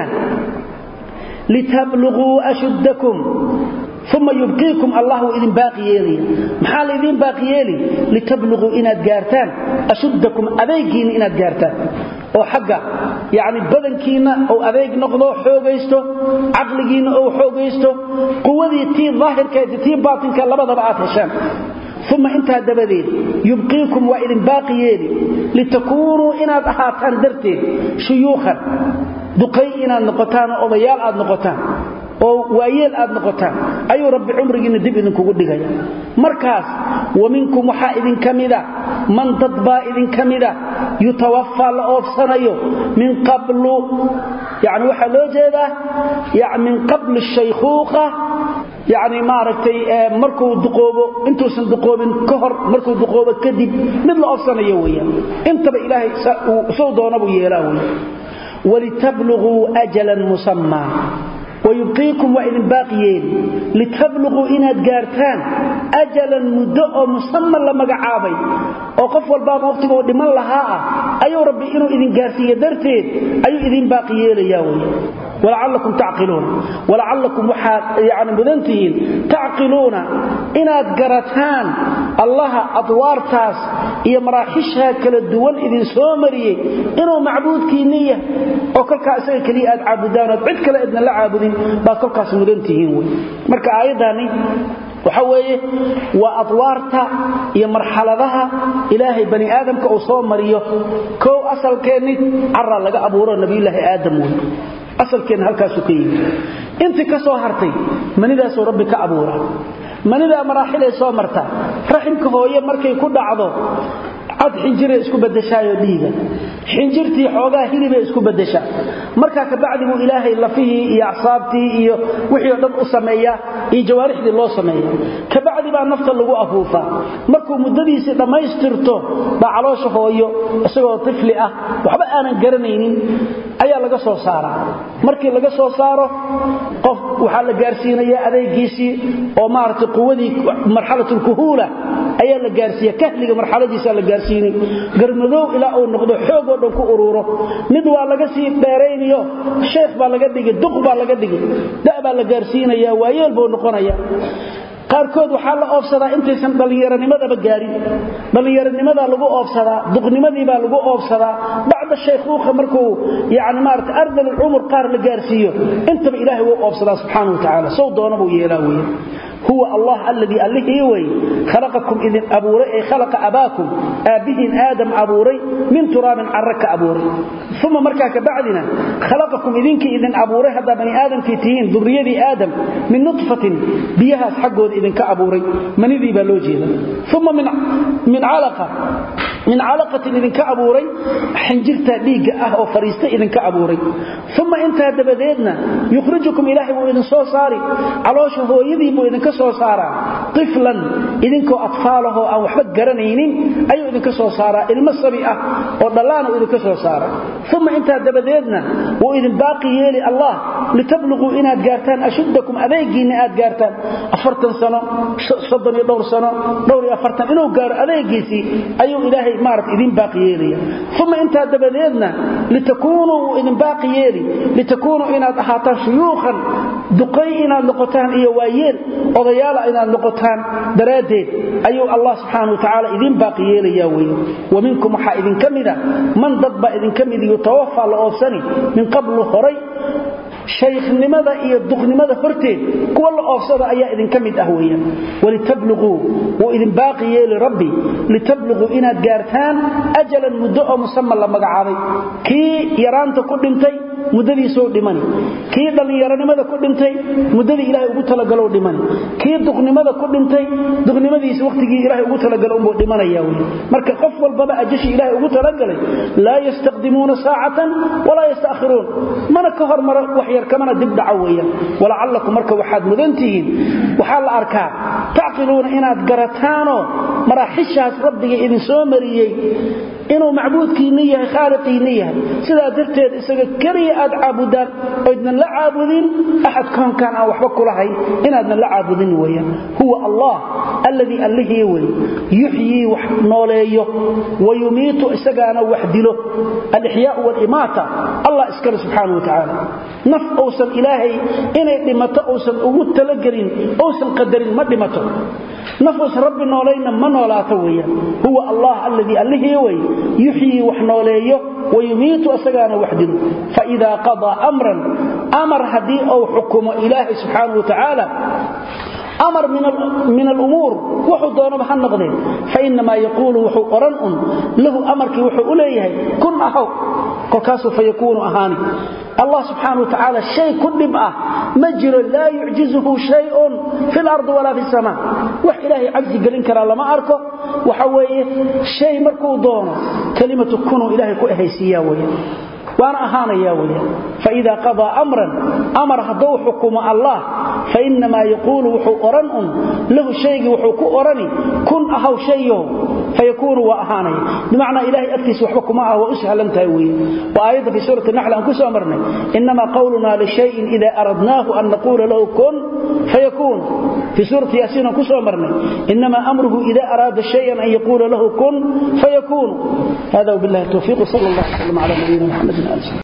لتبلغوا أشدكم ثم يبقيكم الله إذن باقيالي محال إذن باقيالي لتبلغوا إناد جارتان أشدكم أبيقين إناد جارتان oo xagga yaani badankiina oo adeeg noqdo xoogaysto aqligiina oo xoogaysto quwadii tii daahirkeeda tii baatinka labadaba aad heshaan ثم انت دبدين يبقيكم وإذن باقيين لتكونوا إنا أحاتان درتين شيوخا دقي إنا نقطان أو ضيال آد نقطان أو وايل آد نقطان أي رب عمرك ندب إذن كقول لك مركز ومنكم وحائذ كمدا من تطبى إذن كمدا يتوفى لأوف سنيو من قبل يعني وحلو جيدا يعني من قبل الشيخوخة يعني ما ركتي مركو دقوبه انتو سندقوبين كهر مركو دقوبه كدب مثل أفسانية ويا انت بإلهي سودونا بيلاوي ولتبلغوا أجلا مسمى ويبقيكم وإذن باقيين لتبلغوا إنا دقارتان أجلا مدء مسمى لما قعابي وقفوا الباب وقتك ودمان لها أيو ربي إنو إذن قارتية درتين أيو إذن باقيين ياوي ولعلكم تعقلون ولعلكم وحا يعني بدنتين تعقلون إناد قرتان الله أطوار تاس إيا مراحشها كلا الدول إذن سومريه إنو معبود كينية وكلك أسألك لي أد عابدان وعد كلا إذن لا عابدين باكلك أسمدنتين مركا آيداني وحويه وأطوارتا إيا مرحلتها إلهي بني آدم كأصوم مريه كو أسأل كيني عرى لك أبورا نبي الله آدم أصل هلكاسو كيي انت كسو هرتي منيدا سو ربي كابورا منيدا مراحل سو مرتا رحمك هويه markay ku dhacdo ad xinjire isku badashaayo dhiiga xinjirtii xoogaa hilibay isku badasha marka ka bacdi uu ilaahay lafihi iyo asaabtii iyo wixii dhan u sameeya iyo jawaarixdii loo sameeya ka bacdi baa nafta lagu afuufa markuu muddadiisa dhameystirto ba caloosha hooyo isagoo tifli ah waxba aanan garanaynin ayaa laga soo saaraa markii laga soo saaro qof waxa la gaarsiinayaa adeegiisii oo maartay quwadii marxalatul kuhula ayaa la gaarsiiya kahliga marxaladiisa la gaarsiinay garmadow ilaa uu noqdo xoog oo dhan ku ururo mid waa laga sii dheereynayo sheekh baa laga dhigay duq baa laga dhigay daa baa la gaarsiinaya waayeel buu noqonaya qaarkood waxa la oofsadaa intaysan dhalinyaranimada gaarin dhalinyaranimada lagu oofsadaa duqnimadii baa lagu oofsadaa bacda sheekhuuqa markuu yaani maarta ardal umur qaar la gaarsiiyo intaba ilaahay uu oofsadaa subhanahu wa ta'ala soo doona buu yeelaa هو الله الذي الله يوي خلقكم إذن أبوري أي خلق أباكم آبهن آدم أبوري من تراب عرك أبوري ثم مركاك بعدنا خلقكم إذنك إذن أبوري هذا بني آدم في تين ذرية آدم من نطفة بيها حقه إذن كأبوري من ذي بلوجي ثم من من علقة من علقة إذن كأبوري حنجرت ليق أه وفريست إذن كأبوري ثم انت دبديدنا يخرجكم إلهي وإذن صوصاري علوشه هو يذيب وإذن كسو صارا طفلا إذن كو أطفاله أو حق قرنينين أيو إذن كسو صارا المصرئة ودلانه إذن كسو صارا ثم انت دبديدنا وإذن باقي يلي الله لتبلغوا إنا أدقارتان أشدكم أذيقين أدقارتان أفرتن سنة صدني دور سنة دوري أفرتن إنو قار أذيقيسي أيو إلهي مارت إذن باقي يلي ثم انت دبديدنا لتكونوا إذن باقي يلي لتكونوا إنا أحاطان شيوخا دقي إنا نقطان إيا وايل odayaal inaad noqotaan daraadeed ayuu Allah subhanahu wa ta'ala idin baaqiyeelaya way waminkum waxa idin kamida man dadba idin kamid iyo tawaffa la oofsani min qablu horay shaykhnimada iyo duqnimada horteed kuwa la oofsada ayaa idin kamid ah weeyaan walitablugu wa idin baaqiyeeli rabbi litablugu inaad gaartaan ajalan muddo musamma la magacaabay kii yaraanta ku dhintay muddadiisoo dhimani kii dhalinyaranimada ku dhintay muddadii ilaahay ugu talagalo dhimani kii duqnimada ku dhintay duqnimadiisa waqtigii ilaahay ugu talagalo uu dhimanaya marka qof walba ajashi ilaahay ugu talagalay la yastaqdimuuna saa'atan wala yastaakhiruun mana ka hormar wax yar kamana dib dhacaweeya walaallakum marka waxaad mudantiin waxa la arkaa taaqiluuna inaad garataano maraaxishaas rabbiga idin soo mariyay inuu macbuudkiina yahay khaaliqiina yahay sida darteed isaga kaliya aad caabudaan oo idna la caabudin ahad kan kan aan waxba kulahay inaadna la caabudin weeyaan huwa allah alladhi alladhi way yuhyi wa nooleeyo wa yumiitu isagaana wax dilo al-ihya wal imata الله اسكر سبحانه وتعالى نف أوصل إلهي إني دمت أوصل أقول تلقرين أوصل قدرين ما دمته نفس رب نولينا من ولا تويا هو الله الذي الله يوي يحيي وحنوليه ويميت أسقانا وحده فإذا قضى أمرا أمر هدي أو حكم إلهي سبحانه وتعالى أمر من من الأمور وحضرنا بحن نقدين فإنما يقول وحو قرن له أمرك وحو إليه كن أحو قكاس فيكون أهاني الله سبحانه وتعالى شيء كل بقى مجرى لا يعجزه شيء في الأرض ولا في السماء وح إلهي عجزي قلن كرا لما أركه وحويه شيء مركو دونه كلمة كنوا إلهي كؤهي سياوية وانا أهانا ياوية فإذا قضى أمرا أمر هدو حكم الله فإنما يقول وحو أرن له شيء وحو أرني كن أهو شيء فيكون وأهانا بمعنى إلهي أكتس وحبكم معه وأسهل لم تهويه وآية في سورة النحل أنكس أمرنا إنما قولنا لشيء إذا أردناه أن نقول له كن فيكون في سورة ياسين أنكس أمرنا إنما أمره إذا أراد شيئا أن يقول له كن فيكون هذا وبالله التوفيق صلى الله عليه وسلم على نبينا محمد